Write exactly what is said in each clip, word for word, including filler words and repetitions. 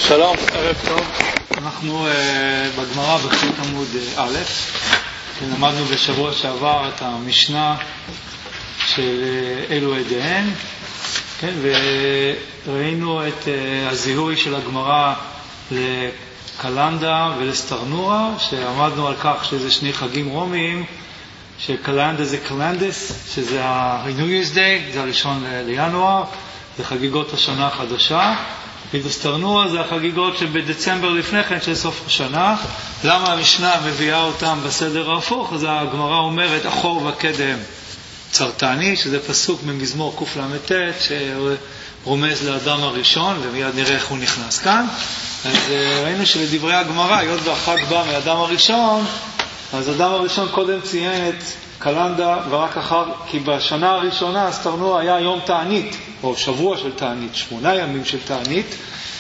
שלום, ערב טוב. אנחנו uh, בגמרא בחלק עמוד uh, א', למדנו בשבוע שעבר את המשנה של uh, אלו עדיהן, כן, וראינו את uh, הזיהוי של הגמרא לקלנדה ולסטרנורה, שעמדנו על כך שזה שני חגים רומיים, שקלנדה זה קלנדס, שזה ה-New Year's Day, זה הראשון לינואר, זה חגיגות השנה החדשה, וסטרנורה זה החגיגות שבדצמבר לפני כן של סוף השנה. למה המשנה מביאה אותם בסדר ההפוך? אז הגמרא אומרת אחור וקדם צרטני, שזה פסוק ממזמור קל"ט שרומז לאדם הראשון, ומיד נראה איך הוא נכנס כאן. אז ראינו שלדברי הגמרא, היות והחג בא מאדם הראשון, אז אדם הראשון קודם ציין את קלנדה ורק אחר, כי בשנה הראשונה סטרנורה היה יום תענית, או שבוע של תענית, שמונה ימים של תענית,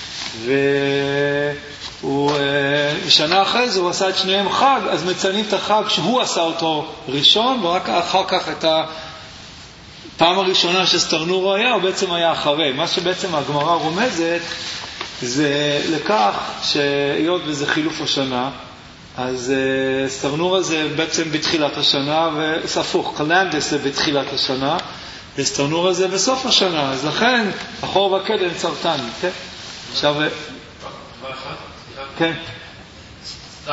ושנה אחרי זה הוא עשה את שניהם חג, אז מציינים את החג שהוא עשה אותו ראשון, ורק אחר כך את הפעם הראשונה שסטרנורה היה, הוא בעצם היה אחרי. מה שבעצם הגמרא רומזת זה לכך שהיות וזה חילוף השנה, אז uh, סטרנורה זה בעצם בתחילת השנה, וספוך, קלנדס זה בתחילת השנה, וסטרנורה זה בסוף השנה, אז לכן אחור וקדם צרטני, כן? עכשיו... דבר אחד? כן. סתם,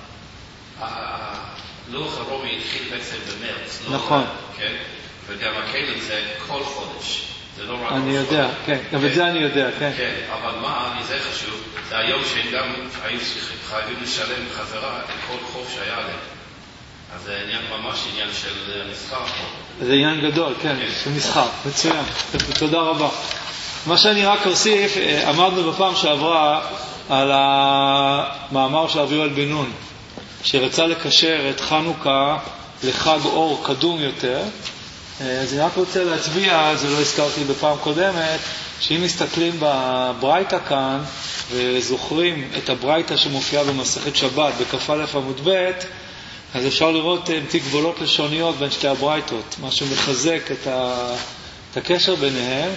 הלוח הרומי התחיל בעצם במרץ, לא? נכון. כן? וגם הכלים זה כל חודש. אני יודע, כן, גם את זה אני יודע, כן. כן, אבל מה, זה חשוב, זה היום שהם גם היו חייבים לשלם בחזרה את כל חוב שהיה להם. אז זה ממש עניין של מסחר. זה עניין גדול, כן, של מסחר, מצוין, תודה רבה. מה שאני רק אוסיף, אמרנו בפעם שעברה על המאמר של אביואל בן נון, שרצה לקשר את חנוכה לחג אור קדום יותר. אז אני רק רוצה להצביע, זה לא הזכרתי בפעם קודמת, שאם מסתכלים בברייתא כאן וזוכרים את הברייתא שמופיעה במסכת שבת בכ"א עמוד ב', אז אפשר לראות תגבולות לשוניות בין שתי הברייתות, מה שמחזק את, ה... את הקשר ביניהם.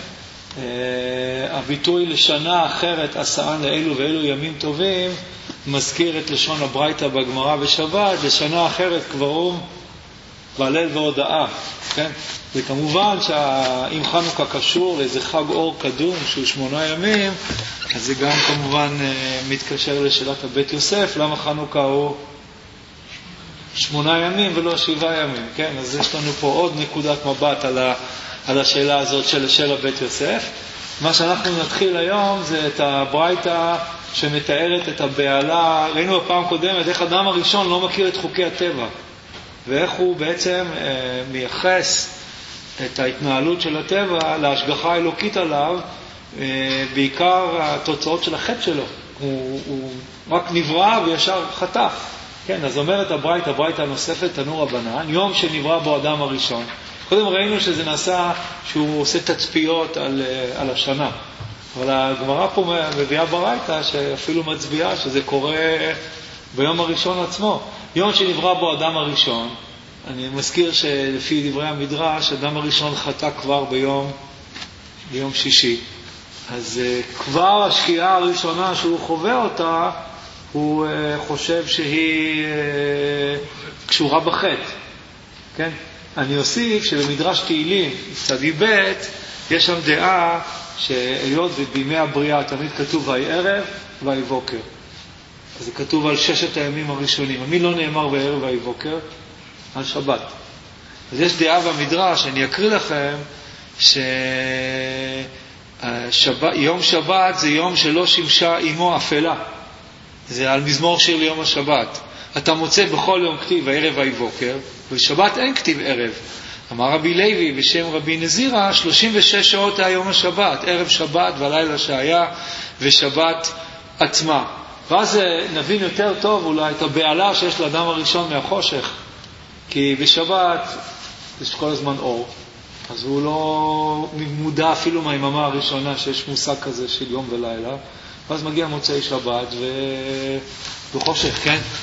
הביטוי לשנה אחרת עשאן לאלו ואלו ימים טובים מזכיר את לשון הברייתא בגמרא בשבת, לשנה אחרת קברום והלל והודאה, כן? וכמובן שאם חנוכה קשור לאיזה חג אור קדום שהוא שמונה ימים, אז זה גם כמובן מתקשר לשאלת הבית יוסף, למה חנוכה הוא שמונה ימים ולא שבעה ימים, כן? אז יש לנו פה עוד נקודת מבט על, ה, על השאלה הזאת של, של הבית יוסף. מה שאנחנו נתחיל היום זה את הברייתא שמתארת את הבעלה. ראינו בפעם קודמת איך אדם הראשון לא מכיר את חוקי הטבע, ואיך הוא בעצם אה, מייחס את ההתנהלות של הטבע להשגחה האלוקית עליו, אה, בעיקר התוצאות של החטא שלו. הוא, הוא רק נברא וישר חטא. כן, אז אומרת הברייתא, הברייתא הנוספת, תנו רבנן, יום שנברא בו אדם הראשון. קודם ראינו שזה נעשה, שהוא עושה תצפיות על, על השנה. אבל הגמרא פה מביאה ברייתא שאפילו מצביעה שזה קורה ביום הראשון עצמו. יום שנברא בו אדם הראשון, אני מזכיר שלפי דברי המדרש, אדם הראשון חטא כבר ביום, ביום שישי. אז uh, כבר השקיעה הראשונה שהוא חווה אותה, הוא uh, חושב שהיא uh, קשורה בחטא. כן? אני אוסיף שבמדרש תהילים, צדי ב', יש שם דעה שהיות ובימי הבריאה תמיד כתוב ויהי ערב ויהי בוקר. אז זה כתוב על ששת הימים הראשונים. מי לא נאמר בערב ויהי בוקר? על שבת. אז יש דעה במדרש, אני אקריא לכם, שיום שבת זה יום שלא שימשה אימו אפלה. זה על מזמור שיר ליום השבת. אתה מוצא בכל יום כתיב הערב ויהי בוקר, ובשבת אין כתיב ערב. אמר רבי לוי בשם רבי נזירה, שלושים ושש שעות היה יום השבת, ערב שבת ולילה שהיה ושבת עצמה. ואז נבין יותר טוב אולי את הבעלה שיש לאדם הראשון מהחושך. כי בשבת יש כל הזמן אור, אז הוא לא מודע אפילו מהיממה הראשונה שיש מושג כזה של יום ולילה. ואז מגיע מוצאי שבת ובחושך, כן?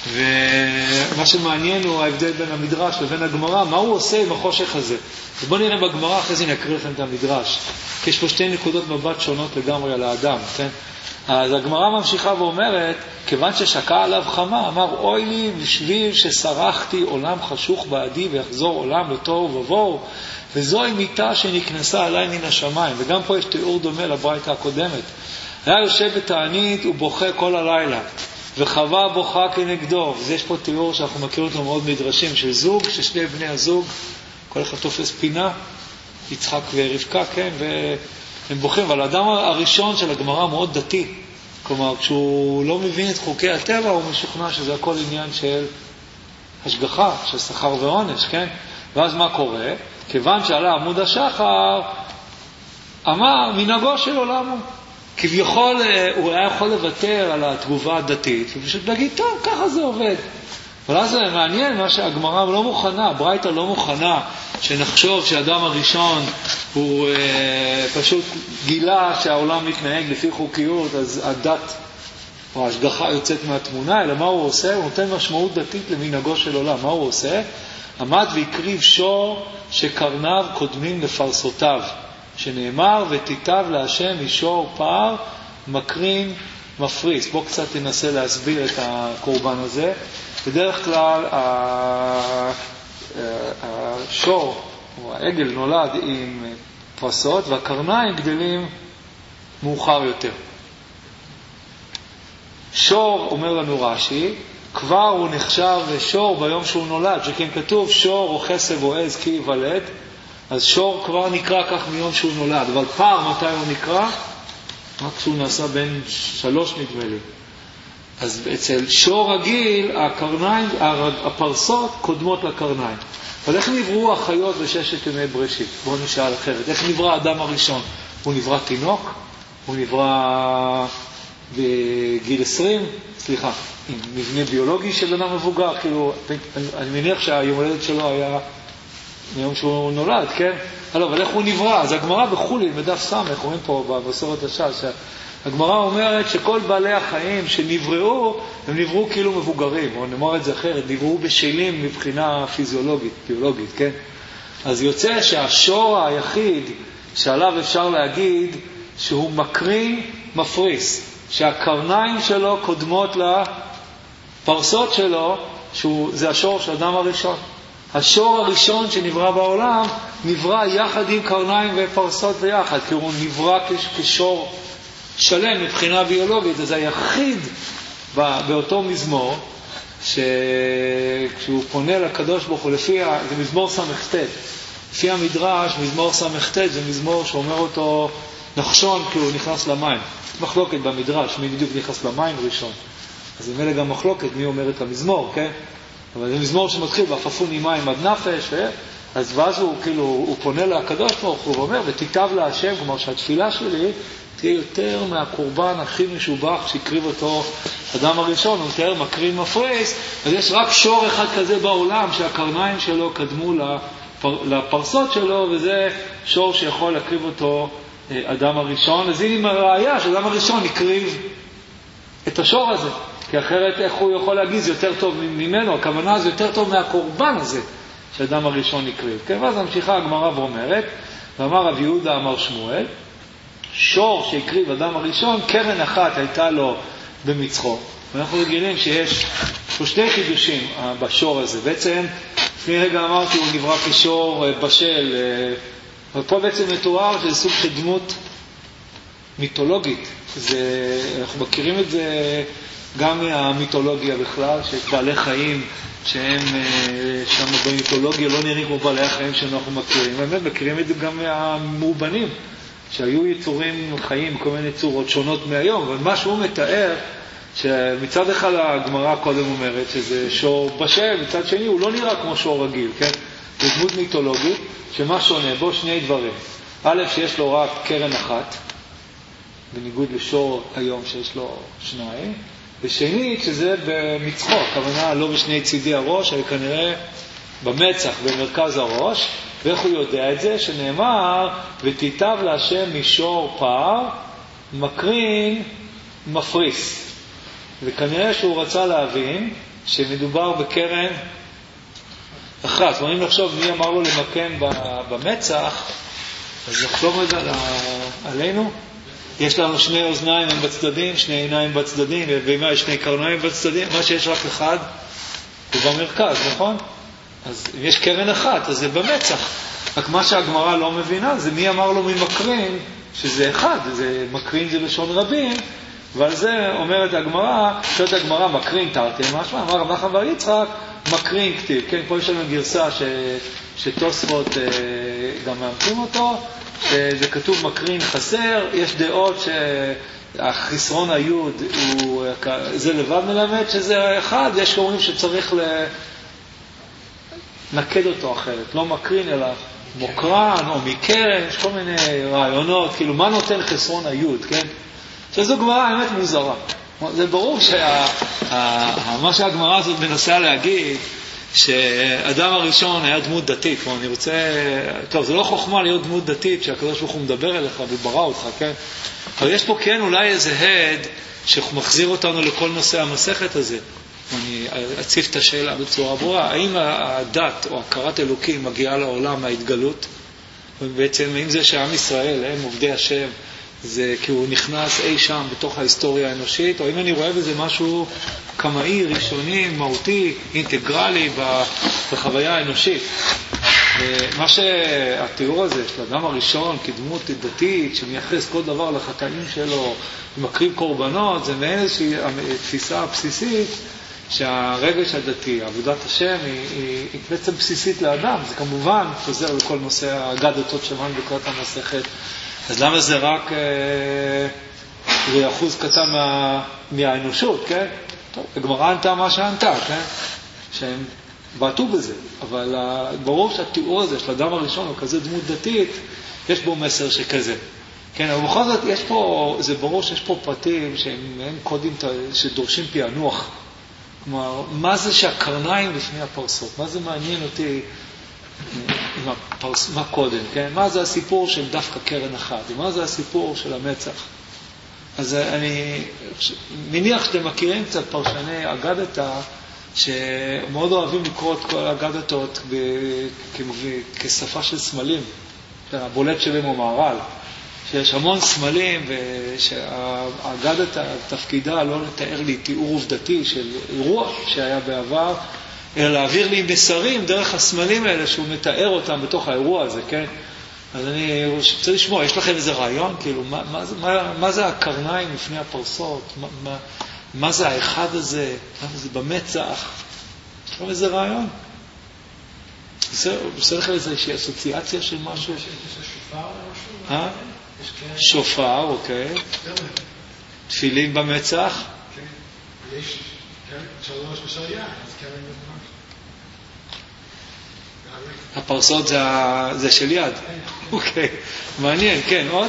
ומה שמעניין הוא ההבדל בין המדרש לבין הגמרא, מה הוא עושה עם החושך הזה. אז בואו נראה בגמרא, אחרי זה אני אקריא לכם את המדרש, כי יש פה שתי נקודות מבט שונות לגמרי על האדם, כן? אז הגמרא ממשיכה ואומרת, כיוון ששקע עליו חמה, אמר, אוי לי בשביל ששרחתי עולם חשוך בעדי ויחזור עולם לתוהו ובוהו, וזוהי מיטה שנכנסה עליי מן השמיים. וגם פה יש תיאור דומה לברייתא הקודמת. היה יושב בתענית ובוכה כל הלילה, וחווה בוכה כנגדו. אז יש פה תיאור שאנחנו מכירים אותו מאוד מדרשים, של זוג, ששני בני הזוג, כל אחד תופס פינה, יצחק ורבקה, כן, והם בוכים. אבל האדם הראשון של הגמרא מאוד דתי. כלומר, כשהוא לא מבין את חוקי הטבע, הוא משוכנע שזה הכל עניין של השגחה, של שכר ועונש, כן? ואז מה קורה? כיוון שעלה עמוד השחר, אמר, מנהגו של עולם הוא. כביכול הוא היה יכול לוותר על התגובה הדתית, ופשוט להגיד, טוב, ככה זה עובד. אבל אז זה מעניין מה שהגמרא לא מוכנה, ברייתא לא מוכנה, שנחשוב שהאדם הראשון הוא אה, פשוט גילה שהעולם מתנהג לפי חוקיות, אז הדת או ההשגחה יוצאת מהתמונה, אלא מה הוא עושה? הוא נותן משמעות דתית למנהגו של עולם. מה הוא עושה? עמד והקריב שור שקרניו קודמים לפרסותיו, שנאמר, ותיטב להשם משור פער מקרין מפריס. בוא קצת תנסה להסביר את הקורבן הזה. בדרך כלל השור או העגל נולד עם פרסות, והקרניים גדלים מאוחר יותר. שור, אומר לנו רש"י, כבר הוא נחשב שור ביום שהוא נולד, שכן כתוב שור או חסב או עז כי ייוולד, אז שור כבר נקרא כך מיום שהוא נולד. אבל פער מתי הוא נקרא? רק כשהוא נעשה בין שלוש נדמה לי. אז אצל שור רגיל הקרניים, הפרסות קודמות לקרניים. אבל איך נבראו החיות בששת ימי בראשית? בואו נשאל אחרת. איך נברא האדם הראשון? הוא נברא תינוק? הוא נברא בגיל עשרים? סליחה, עם מבנה ביולוגי של אדם מבוגר? כאילו, אני מניח שהיום הולדת שלו היה מיום שהוא נולד, כן? אבל איך הוא נברא? אז הגמרא בחולין, בדף סמך, רואים פה במסורת הש"ס, הגמרא אומרת שכל בעלי החיים שנבראו, הם נבראו כאילו מבוגרים, או נאמר את זה אחרת, נבראו בשלים מבחינה פיזיולוגית, ביולוגית, כן? אז יוצא שהשור היחיד שעליו אפשר להגיד שהוא מקרין מפריס, שהקרניים שלו קודמות לפרסות שלו, שזה השור של האדם הראשון. השור הראשון שנברא בעולם נברא יחד עם קרניים ופרסות ביחד, כי הוא נברא כשור שלם מבחינה ביולוגית. אז היחיד באותו מזמור, שכשהוא פונה לקדוש ברוך הוא, לפי, זה מזמור סמכתת, לפי המדרש, מזמור סמכתת זה מזמור שאומר אותו נחשון כי הוא נכנס למים. מחלוקת במדרש, מי בדיוק נכנס למים ראשון. אז זה מלא גם מחלוקת מי אומר את המזמור, כן? אבל זה מזמור שמתחיל באפפוני מים עד נפש, ו... אז ואז הוא כאילו, הוא פונה לקדוש ברוך הוא ואומר, ותיטב להשם, כלומר שהתפילה שלי תהיה יותר מהקורבן הכי משובח שהקריב אותו אדם הראשון, הוא יותר מקרין מפריס. אז יש רק שור אחד כזה בעולם שהקרניים שלו קדמו לפר... לפרסות שלו, וזה שור שיכול להקריב אותו אדם הראשון. אז הנה מראיה שאדם הראשון הקריב את השור הזה, כי אחרת איך הוא יכול להגיד זה יותר טוב ממנו, הכוונה זה יותר טוב מהקורבן הזה שאדם הראשון הקריב. כן, ואז המשיכה הגמרא ואומרת, ואמר רב יהודה אמר שמואל, שור שהקריב אדם הראשון, קרן אחת הייתה לו במצחו. ואנחנו רגילים שיש פה שני חידושים בשור הזה. בעצם לפני רגע אמרתי הוא נברא כשור בשל, ופה בעצם מתואר שזה סוג של דמות מיתולוגית. זה, אנחנו מכירים את זה גם מהמיתולוגיה בכלל, שיש בעלי חיים שהם שם במיתולוגיה לא נראים כמו בעלי החיים שאנחנו מכירים. באמת מכירים את זה גם מהמאובנים, שהיו יצורים חיים, כל מיני צורות שונות מהיום. אבל מה שהוא מתאר, שמצד אחד הגמרא קודם אומרת שזה שור בשל, מצד שני הוא לא נראה כמו שור רגיל, כן? זה דמות מיתולוגית, שמה שונה בו שני דברים. א', שיש לו רק קרן אחת, בניגוד לשור היום שיש לו שניים, ושנית שזה במצחו, הכוונה לא בשני צידי הראש, אלא כנראה במצח, במרכז הראש. ואיך הוא יודע את זה? שנאמר, ותיטב להשם משור פער, מקרין מפריס. וכנראה שהוא רצה להבין שמדובר בקרן אחת. ואם נחשוב מי אמר לו למקם במצח, אז נחשוב רגע עלינו. יש לנו שני אוזניים הם בצדדים, שני עיניים בצדדים, ומה יש שני קרניים בצדדים, מה שיש רק אחד הוא במרכז, נכון? אז אם יש קרן אחת, אז זה במצח. רק מה שהגמרא לא מבינה, זה מי אמר לו ממקרין, שזה אחד, זה מקרין זה לשון רבים, ועל זה אומרת הגמרא, שואלת הגמרא, מקרין תרתי, משמע, אמר רב נחמן בר יצחק, מקרין כתיב, כן, פה יש לנו גרסה ש... שתוספות גם מאמצים אותו, שזה כתוב מקרין חסר, יש דעות שהחסרון היוד הוא, זה לבד מלמד שזה אחד, יש שאומרים שצריך לנקד אותו אחרת, לא מקרין אלא מוקרן או מקרן, יש כל מיני רעיונות, כאילו מה נותן חסרון היוד, כן? שזו גמרא האמת מוזרה. זה ברור שמה שהגמרא הזאת מנסה להגיד, שאדם הראשון היה דמות דתית, כמו אני רוצה, טוב, זה לא חוכמה להיות דמות דתית, שהקדוש ברוך הוא מדבר אליך וברא אותך, כן? אבל יש פה כן אולי איזה הד שמחזיר אותנו לכל נושא המסכת הזה. אני אציף את השאלה בצורה ברורה, האם הדת או הכרת אלוקים מגיעה לעולם מההתגלות? ובעצם אם זה שעם ישראל, הם עובדי השם, זה כי הוא נכנס אי שם בתוך ההיסטוריה האנושית, או אם אני רואה בזה משהו קמאי, ראשוני, מהותי, אינטגרלי בחוויה האנושית. מה שהתיאור הזה של האדם הראשון כדמות דתית שמייחס כל דבר לחטאים שלו ומקריב קורבנות, זה מעין איזושהי תפיסה בסיסית שהרגש הדתי, עבודת השם, היא, היא, היא בעצם בסיסית לאדם. זה כמובן חוזר לכל נושא האגדתות שמענו בקראת המסכת. אז למה זה רק אה, אחוז קטן מה, מהאנושות, כן? טוב, הגמרא ענתה מה שענתה, כן? שהם בעטו בזה. אבל ברור שהתיאור הזה של האדם הראשון הוא כזה דמות דתית, יש בו מסר שכזה. כן, אבל בכל זאת יש פה, זה ברור שיש פה פרטים שהם הם קודים שדורשים פענוח. כלומר, מה זה שהקרניים לפני הפרסות? מה זה מעניין אותי עם הפרס, מה קודם, כן? מה זה הסיפור של דווקא קרן אחת? מה זה הסיפור של המצח? אז אני מניח שאתם מכירים קצת פרשני אגדתא, שמאוד אוהבים לקרוא את כל האגדתות כשפה של סמלים. הבולט שלהם הוא מהר"ל. שיש המון סמלים, ושהאגדתא תפקידה לא לתאר לי תיאור עובדתי של אירוע שהיה בעבר, אלא להעביר לי מסרים דרך הסמלים האלה שהוא מתאר אותם בתוך האירוע הזה, כן? אז אני רוצה לשמוע, יש לכם איזה רעיון? כאילו, מה, מה, מה, מה זה הקרניים לפני הפרסות? מה, מה, מה זה האחד הזה? מה זה במצח? יש לכם איזה רעיון? עושה לכם איזושהי אסוציאציה של משהו? יש שופר או משהו? אה? שופר, אוקיי. תפילין במצח? כן. יש שלוש בשעיה, אז קרן במצח. הפרסות זה, זה של יד. אוקיי, מעניין, כן, עוד?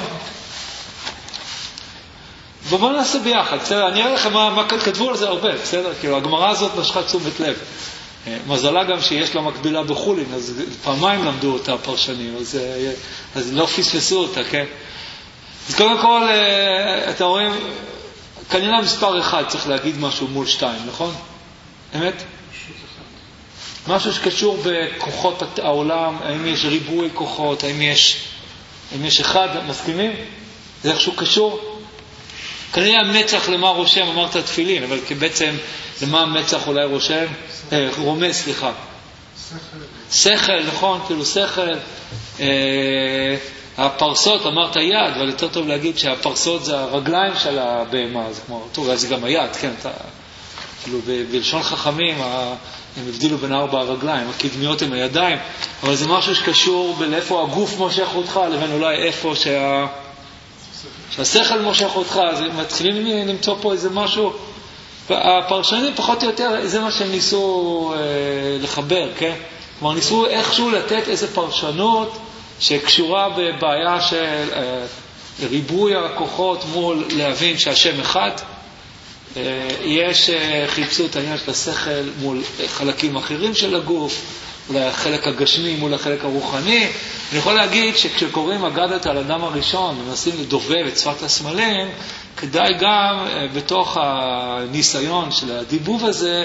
בואו נעשה ביחד, בסדר? אני אראה לכם מה, מה כתבו על זה הרבה, בסדר? כאילו, הגמרא הזאת נשכה תשומת לב. מזלה גם שיש לה מקבילה בחולין, אז פעמיים למדו אותה הפרשנים, אז, אז לא פספסו אותה, כן? אז קודם כל, אתם רואים, כנראה מספר אחד צריך להגיד משהו מול שתיים, נכון? אמת? משהו שקשור בכוחות העולם, האם יש ריבוי כוחות, האם יש, האם יש אחד, מסכימים? זה איכשהו קשור? כנראה המצח למה רושם, אמרת תפילין, אבל בעצם למה המצח אולי רושם? אה, רומז, סליחה. שכל. שכל, נכון, כאילו שכל. אה, הפרסות, אמרת יד, אבל יותר טוב להגיד שהפרסות זה הרגליים של הבהמה, זה כמו, טוב, זה גם היד, כן, אתה, כאילו בלשון חכמים, הם הבדילו בין ארבע הרגליים, הקדמיות הם הידיים, אבל זה משהו שקשור בין איפה הגוף מושך אותך, לבין אולי איפה שה... שהשכל מושך אותך, אז מתחילים למצוא פה איזה משהו, הפרשנים פחות או יותר, זה מה שהם ניסו אה, לחבר, כן? כלומר, ניסו איכשהו לתת איזו פרשנות שקשורה בבעיה של אה, ריבוי הכוחות מול להבין שהשם אחד, אה, יש אה, חיפשו את העניין של השכל מול חלקים אחרים של הגוף, אולי החלק הגשמי מול החלק הרוחני. אני יכול להגיד שכשקוראים אגדת על אדם הראשון ומנסים לדובב את שפת הסמלים, כדאי גם בתוך הניסיון של הדיבוב הזה,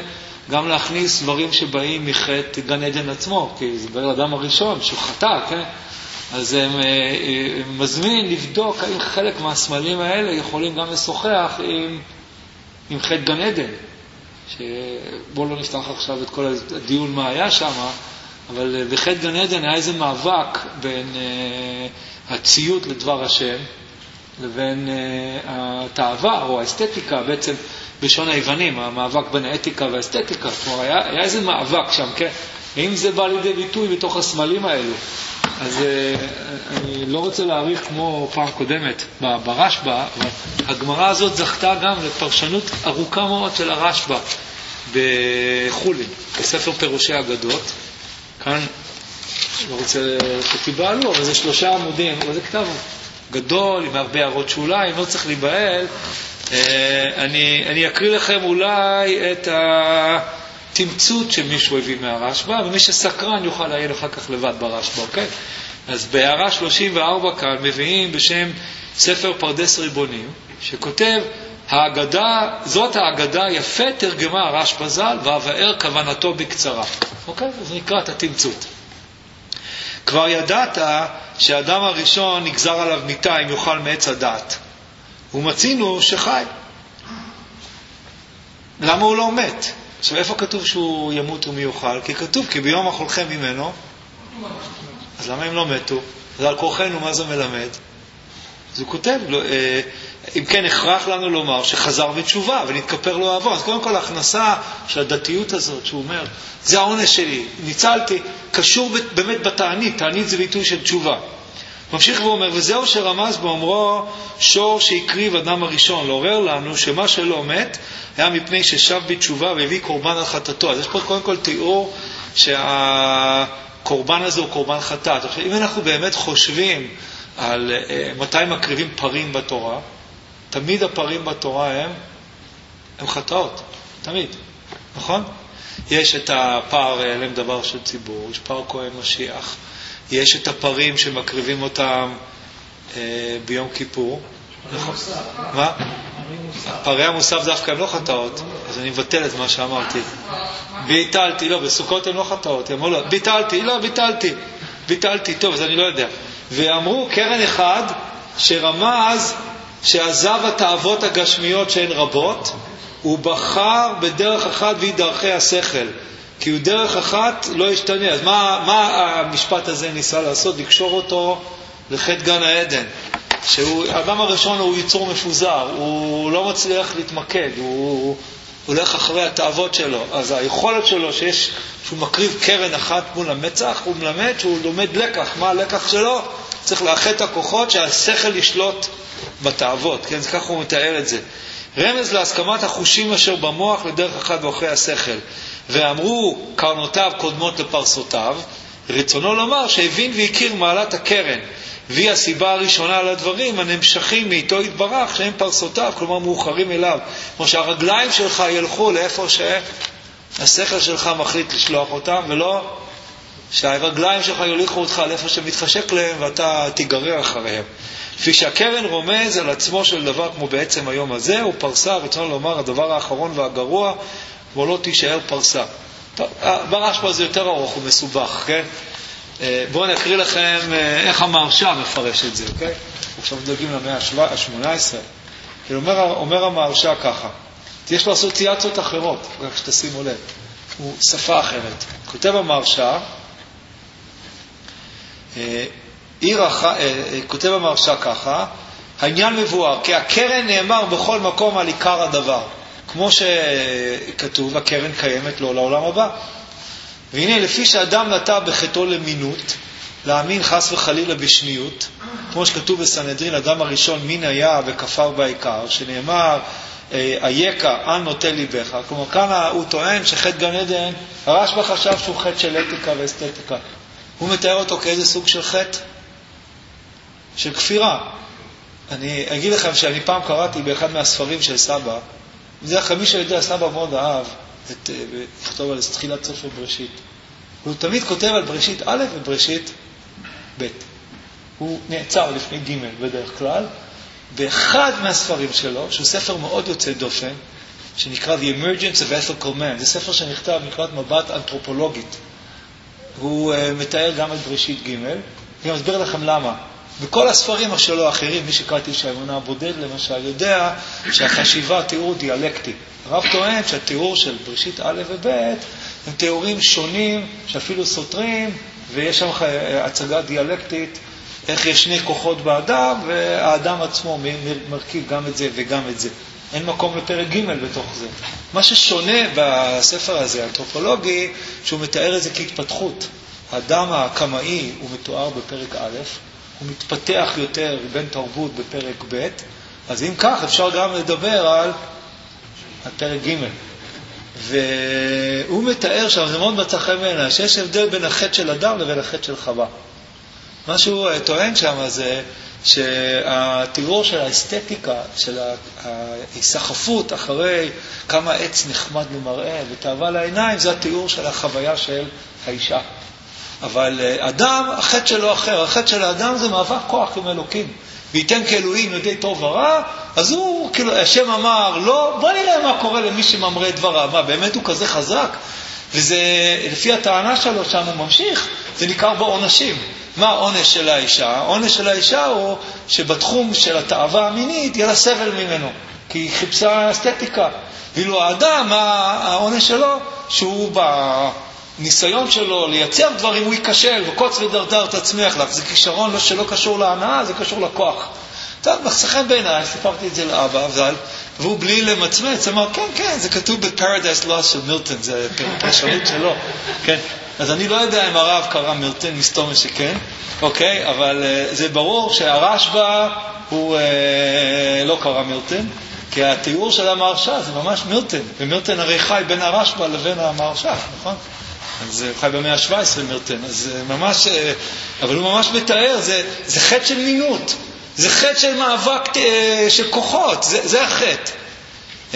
גם להכניס דברים שבאים מחטא גן עדן עצמו, כי זה בן אדם הראשון שהוא חטא, כן? אז הם, הם מזמין לבדוק האם חלק מהסמלים האלה יכולים גם לשוחח עם, עם חטא גן עדן. שבואו לא נפתח עכשיו את כל הדיון מה היה שם, אבל בחטא גן עדן היה איזה מאבק בין uh, הציות לדבר השם לבין uh, התאווה או האסתטיקה, בעצם בשון היוונים, המאבק בין האתיקה והאסתטיקה. כלומר, היה, היה איזה מאבק שם, כן? האם זה בא לידי ביטוי בתוך הסמלים האלו? אז uh, אני לא רוצה להעריך כמו פעם קודמת ברשב"א, אבל הגמרא הזאת זכתה גם לפרשנות ארוכה מאוד של הרשב"א בחולין, בספר פירושי אגדות. כאן, לא רוצה שתיבהלו, אבל זה שלושה עמודים, אבל זה כתב גדול, עם הרבה הערות שוליים, לא צריך להיבהל. אני, אני אקריא לכם אולי את התמצות שמישהו הביא מהרשב"א, ומי שסקרן יוכל לעיין אחר כך לבד ברשב"א, אוקיי? אז בהערה שלושים וארבע כאן מביאים בשם ספר פרדס ריבונים, שכותב, האגדה, זאת האגדה יפה תרגמה הרשב"א ז"ל, והבאר כוונתו בקצרה. אוקיי? אז נקרא את התמצות. כבר ידעת שהאדם הראשון נגזר עליו מיתה אם יאכל מעץ הדעת. ומצינו שחי. למה הוא לא מת? עכשיו, איפה כתוב שהוא ימות ומי יאכל? כי כתוב, כי ביום אכולכם ממנו. אז למה הם לא מתו? אז על כורחנו מה זה מלמד? אז הוא כותב, אם כן הכרח לנו לומר שחזר בתשובה ונתכפר לו העוון. אז קודם כל ההכנסה של הדתיות הזאת שהוא אומר, זה העונש שלי, ניצלתי, קשור באמת בתענית, תענית זה ביטוי של תשובה. ממשיך ואומר, וזהו שרמז באומרו שור שהקריב אדם הראשון, לעורר לנו שמה שלא מת היה מפני ששב בתשובה והביא קורבן על חטאתו. אז יש פה קודם כל תיאור שהקורבן הזה הוא קורבן חטאת. עכשיו, אם אנחנו באמת חושבים על uh, מתי מקריבים פרים בתורה, תמיד הפרים בתורה הם, הם חטאות, תמיד, נכון? יש את הפר אלם דבר של ציבור, יש פר כהן משיח, יש את הפרים שמקריבים אותם uh, ביום כיפור, נכון? מה? פרי המוסף דווקא הם לא חטאות, אז אני מבטל את מה שאמרתי. ביטלתי, לא, בסוכות הם לא חטאות, הם לא, ביטלתי, לא, ביטלתי, ביטלתי, טוב, אז אני לא יודע. ואמרו קרן אחד שרמז שעזב התאוות הגשמיות שהן רבות, הוא בחר בדרך אחת והיא דרכי השכל, כי הוא דרך אחת לא ישתנה. אז מה, מה המשפט הזה ניסה לעשות? לקשור אותו לחטא גן העדן, שהאדם הראשון הוא יצור מפוזר, הוא לא מצליח להתמקד, הוא הולך אחרי התאוות שלו. אז היכולת שלו שיש, שהוא מקריב קרן אחת מול המצח, הוא מלמד שהוא לומד לקח. מה הלקח שלו? צריך לאחד את הכוחות שהשכל ישלוט בתאוות, כן? כך הוא מתאר את זה. רמז להסכמת החושים אשר במוח לדרך אחד ואחרי השכל. ואמרו קרנותיו קודמות לפרסותיו, רצונו לומר שהבין והכיר מעלת הקרן, והיא הסיבה הראשונה לדברים הנמשכים מאיתו יתברך שהם פרסותיו, כלומר מאוחרים אליו. כמו שהרגליים שלך ילכו לאיפה שהשכל שלך מחליט לשלוח אותם, ולא שהרגליים שלך יוליכו אותך לאיפה שמתחשק להם ואתה תיגרר אחריהם. לפי שהקרן רומז על עצמו של דבר כמו בעצם היום הזה, הוא פרסה, רצונו לומר הדבר האחרון והגרוע, בו לא תישאר פרסה. ברשב"א זה יותר ארוך ומסובך, כן? בואו נקריא לכם איך המהרש"א מפרש את זה, אוקיי? עכשיו דוגים למאה ה-שמונה עשרה. אומר, אומר המהרש"א ככה, יש לו אסוציאציות אחרות, רק שתשימו לב, הוא שפה אחרת. כותב המהרש"א, כותב המהרש"א ככה, העניין מבואר, כי הקרן נאמר בכל מקום על עיקר הדבר. כמו שכתוב, הקרן קיימת לו לעולם הבא. והנה, לפי שאדם נטע בחטאו למינות, להאמין חס וחלילה בשניות, כמו שכתוב בסנהדרין, אדם הראשון מין היה וכפר בעיקר, שנאמר, אייכה, אל נוטה ליבך. כלומר, כאן הוא טוען שחטא גן עדן, הרשב"א חשב שהוא חטא של אתיקה ואסתטיקה. הוא מתאר אותו כאיזה סוג של חטא? של כפירה. אני אגיד לכם שאני פעם קראתי באחד מהספרים של סבא, בדרך כלל מי שיודע, סבא מאוד אהב את, לכתוב על תחילת ספר בראשית. הוא תמיד כותב על בראשית א' ובראשית ב'. הוא נעצר לפני ג' בדרך כלל. באחד מהספרים שלו, שהוא ספר מאוד יוצא דופן, שנקרא The Emergence of Ethical Man. זה ספר שנכתב נקראת מבט אנתרופולוגית. הוא uh, מתאר גם את בראשית ג' אני מסביר לכם למה. בכל הספרים שלו האחרים, מי שקראתי שהאמונה הבודד למשל, יודע שהחשיבה תיאור דיאלקטי. הרב טוען שהתיאור של בראשית א' וב' הם תיאורים שונים שאפילו סותרים, ויש שם הצגה דיאלקטית, איך יש שני כוחות באדם, והאדם עצמו מרכיב גם את זה וגם את זה. אין מקום לפרק ג' בתוך זה. מה ששונה בספר הזה, האנתרופולוגי, שהוא מתאר את זה כהתפתחות. האדם הקמאי הוא מתואר בפרק א', הוא מתפתח יותר בין תרבות בפרק ב', אז אם כך אפשר גם לדבר על הפרק ג'. והוא מתאר שם, זה מאוד מצא חן בעיניי, שיש הבדל בין החטא של אדם לבין החטא של חווה. מה שהוא טוען שם זה שהתיאור של האסתטיקה, של ההיסחפות אחרי כמה עץ נחמד למראה ותאווה לעיניים, זה התיאור של החוויה של האישה. אבל אדם, החטא שלו אחר, החטא של האדם זה מאבק כוח עם אלוקים. וייתן כאלוהים יודעי טוב ורע, אז הוא, כאילו, השם אמר, לא, בוא נראה מה קורה למי שממרה דבריו. מה, באמת הוא כזה חזק? וזה, לפי הטענה שלו שם הוא ממשיך, זה ניכר בעונשים. מה העונש של האישה? העונש של האישה הוא שבתחום של התאווה המינית יהיה לה סבל ממנו, כי היא חיפשה אסתטיקה. ואילו האדם, העונש שלו, שהוא בניסיון שלו לייצר דברים, הוא ייכשל, וקוץ ודרדר תצמיח לך. זה כישרון שלא קשור להנאה, זה קשור לכוח. טוב, מחסכם בעיניי, סיפרתי את זה לאבא, אבל, והוא בלי למצמץ, אמר, כן, כן, זה כתוב ב-Paradise Lost של מילטון, זה פרשנות שלו, כן. אז אני לא יודע אם הרב קרא מילטון, מסתום שכן, אוקיי, אבל uh, זה ברור שהרשב"א הוא uh, לא קרא מילטון, כי התיאור של המהרש"א זה ממש מילטון, ומילטון הרי חי בין הרשב"א לבין המהרש"א, נכון? אז הוא חי במאה ה-שבע עשרה מילטון, אז uh, ממש, uh, אבל הוא ממש מתאר, זה, זה חטא של מינות, זה חטא של מאבק uh, של כוחות, זה, זה החטא. Uh,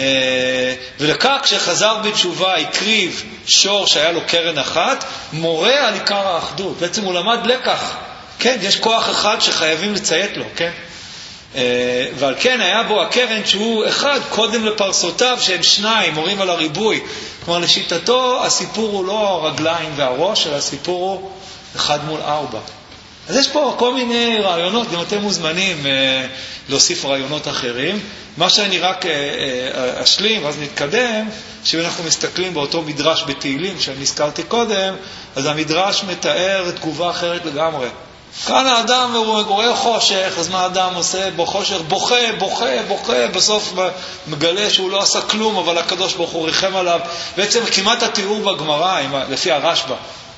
ולכך כשחזר בתשובה הקריב שור שהיה לו קרן אחת, מורה על עיקר האחדות. בעצם הוא למד לקח. כן, יש כוח אחד שחייבים לציית לו, כן? Uh, ועל כן היה בו הקרן שהוא אחד קודם לפרסותיו שהם שניים, מורים על הריבוי. כלומר לשיטתו הסיפור הוא לא הרגליים והראש, אלא הסיפור הוא אחד מול ארבע. אז יש פה כל מיני רעיונות, גם אתם מוזמנים אה, להוסיף רעיונות אחרים. מה שאני רק אה, אה, אשלים, ואז נתקדם, שאנחנו מסתכלים באותו מדרש בתהילים שאני הזכרתי קודם, אז המדרש מתאר תגובה אחרת לגמרי. כאן האדם הוא רואה חושך, אז מה האדם עושה? בחושך בוכה, בוכה, בוכה, בסוף מגלה שהוא לא עשה כלום, אבל הקדוש ברוך הוא ריחם עליו. בעצם כמעט התיאור בגמרא, לפי הרשב"א,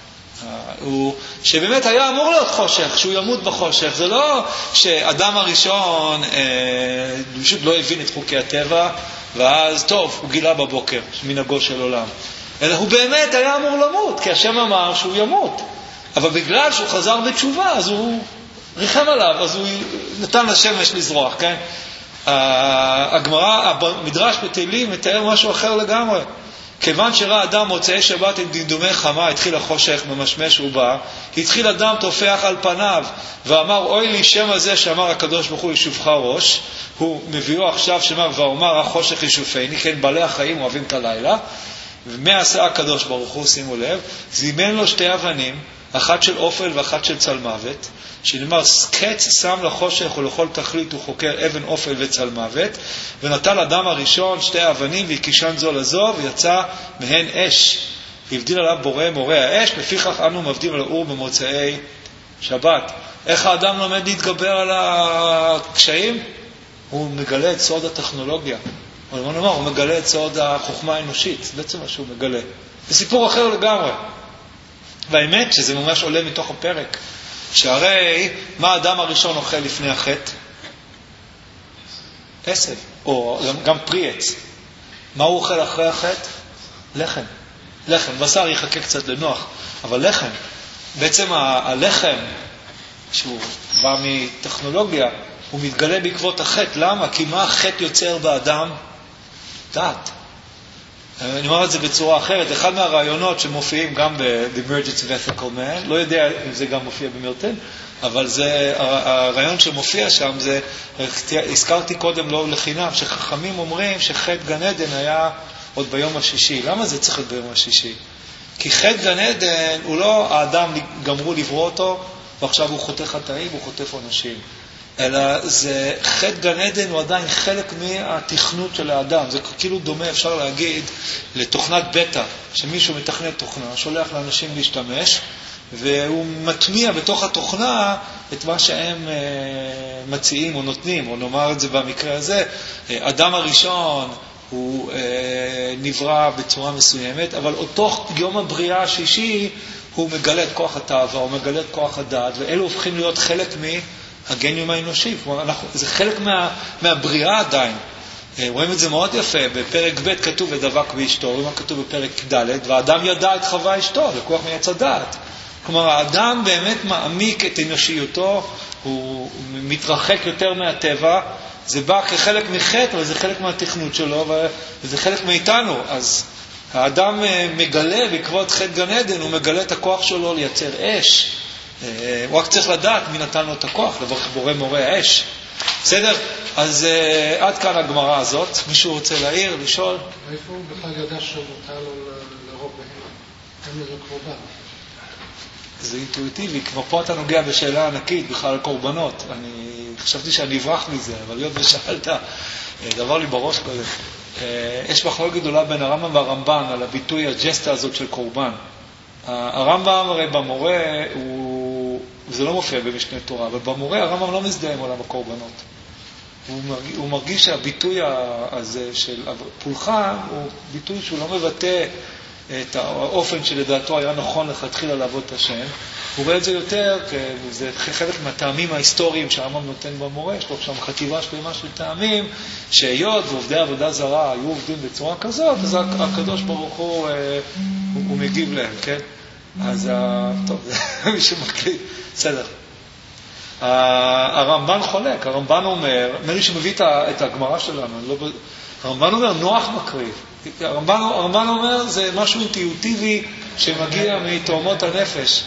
הוא שבאמת היה אמור להיות חושך, שהוא ימות בחושך. זה לא שאדם הראשון אה, פשוט לא הבין את חוקי הטבע, ואז טוב, הוא גילה בבוקר מנהגו של עולם. אלא הוא באמת היה אמור למות, כי השם אמר שהוא ימות. אבל בגלל שהוא חזר בתשובה, אז הוא ריחם עליו, אז הוא נתן לשמש לזרוח, כן? הגמרא, המדרש בתהילים מתאר משהו אחר לגמרי. כיוון שראה אדם מוצאי שבת עם דמדומי חמה, התחיל החושך ממשמש ובא, התחיל אדם תופח על פניו, ואמר, אוי לי שם הזה שאמר הקדוש ברוך הוא ישופך ראש, הוא מביאו עכשיו שאמר, ואומר החושך ישופני, כן, בעלי החיים אוהבים את הלילה, ומה עשה הקדוש ברוך הוא, שימו לב, זימן לו שתי אבנים, אחת של אופל ואחת של צלמוות, שנאמר, קץ שם לחושך ולכל תכלית הוא חוקר אבן אופל וצלמוות, ונטל אדם הראשון שתי אבנים והקישן זו לזו, ויצא מהן אש. הבדיל עליו בורא מורה האש, לפיכך אנו מבדילים על האור במוצאי שבת. איך האדם לומד להתגבר על הקשיים? הוא מגלה את סוד הטכנולוגיה. אבל בוא נאמר, הוא מגלה את סוד החוכמה האנושית. זה בעצם מה שהוא מגלה. זה סיפור אחר לגמרי. והאמת שזה ממש עולה מתוך הפרק. שהרי מה האדם הראשון אוכל לפני החטא? עשב, או גם, גם פרי עץ. מה הוא אוכל אחרי החטא? לחם. לחם. בשר יחכה קצת לנוח, אבל לחם. בעצם ה- הלחם, שהוא בא מטכנולוגיה, הוא מתגלה בעקבות החטא. למה? כי מה החטא יוצר באדם? דעת. אני אומר את זה בצורה אחרת, אחד מהרעיונות שמופיעים גם ב-The Emergence of Ethical Man, לא יודע אם זה גם מופיע במילטון, אבל זה, הרעיון שמופיע שם זה, הזכרתי קודם לא לחינם, שחכמים אומרים שחטא גן עדן היה עוד ביום השישי. למה זה צריך להיות ביום השישי? כי חטא גן עדן הוא לא האדם גמרו לברוא אותו, ועכשיו הוא חוטא חטאים, הוא חוטף עונשים. אלא זה חטא גן עדן הוא עדיין חלק מהתכנות של האדם. זה כאילו דומה, אפשר להגיד, לתוכנת בטא, שמישהו מתכנת תוכנה, שולח לאנשים להשתמש, והוא מטמיע בתוך התוכנה את מה שהם מציעים או נותנים, או נאמר את זה במקרה הזה. אדם הראשון הוא נברא בצורה מסוימת, אבל אותו יום הבריאה השישי הוא מגלה את כוח התאווה, הוא מגלה את כוח הדעת, ואלו הופכים להיות חלק מהגניום האנושי. כלומר, אנחנו, זה חלק מה, מהבריאה עדיין. רואים את זה מאוד יפה, בפרק ב' כתוב ודבק באשתו, רואים מה כתוב בפרק ד', והאדם ידע את חווה אשתו, זה כוח מעץ הדעת. כלומר, האדם באמת מעמיק את אנושיותו, הוא מתרחק יותר מהטבע, זה בא כחלק מחטא, אבל זה חלק מהתכנות שלו, וזה חלק מאיתנו. אז האדם מגלה, בעקבות חטא גן עדן, הוא מגלה את הכוח שלו לייצר אש. הוא רק צריך לדעת מי נתן לו את הכוח, לברך בורא מורה האש. בסדר? אז עד כאן הגמרא הזאת. מישהו רוצה להעיר, לשאול? איפה הוא בכלל ידע שמותר לו להרוג בהמה? אין לזה קורבן. זה אינטואיטיבי, כבר פה אתה נוגע בשאלה ענקית בכלל על קורבנות. אני חשבתי שאני אברח מזה, אבל להיות ושאלת, דבר לי בראש קודם. יש מחלוקת גדולה בין הרמב"ם והרמב"ן על הביטוי הג'סטה הזאת של קורבן. הרמב"ם הרי במורה, הוא, זה לא מופיע במשנה תורה, אבל במורה הרמב"ם לא מזדהה עם עולם הקורבנות. הוא מרגיש, הוא מרגיש שהביטוי הזה של פולחן הוא ביטוי שהוא לא מבטא את האופן שלדעתו היה נכון לכתחילה לעבוד את השם. הוא רואה את זה יותר, זה חלק מהטעמים ההיסטוריים שהרמב"ם נותן במורה, יש לו שם חטיבה שלמה של טעמים, שהיות ועובדי עבודה זרה היו עובדים בצורה כזאת, אז הקדוש ברוך הוא, הוא, הוא מגיב להם, כן? אז, טוב, זה מי שמקליט, בסדר. הרמב"ן חולק, הרמב"ן אומר, מרי שמביא את הגמרא שלנו, לא, הרמב"ן אומר, נוח מקריב. הרמב"ן, הרמב"ן אומר, זה משהו אינטואיטיבי שמגיע מתאומות הנפש.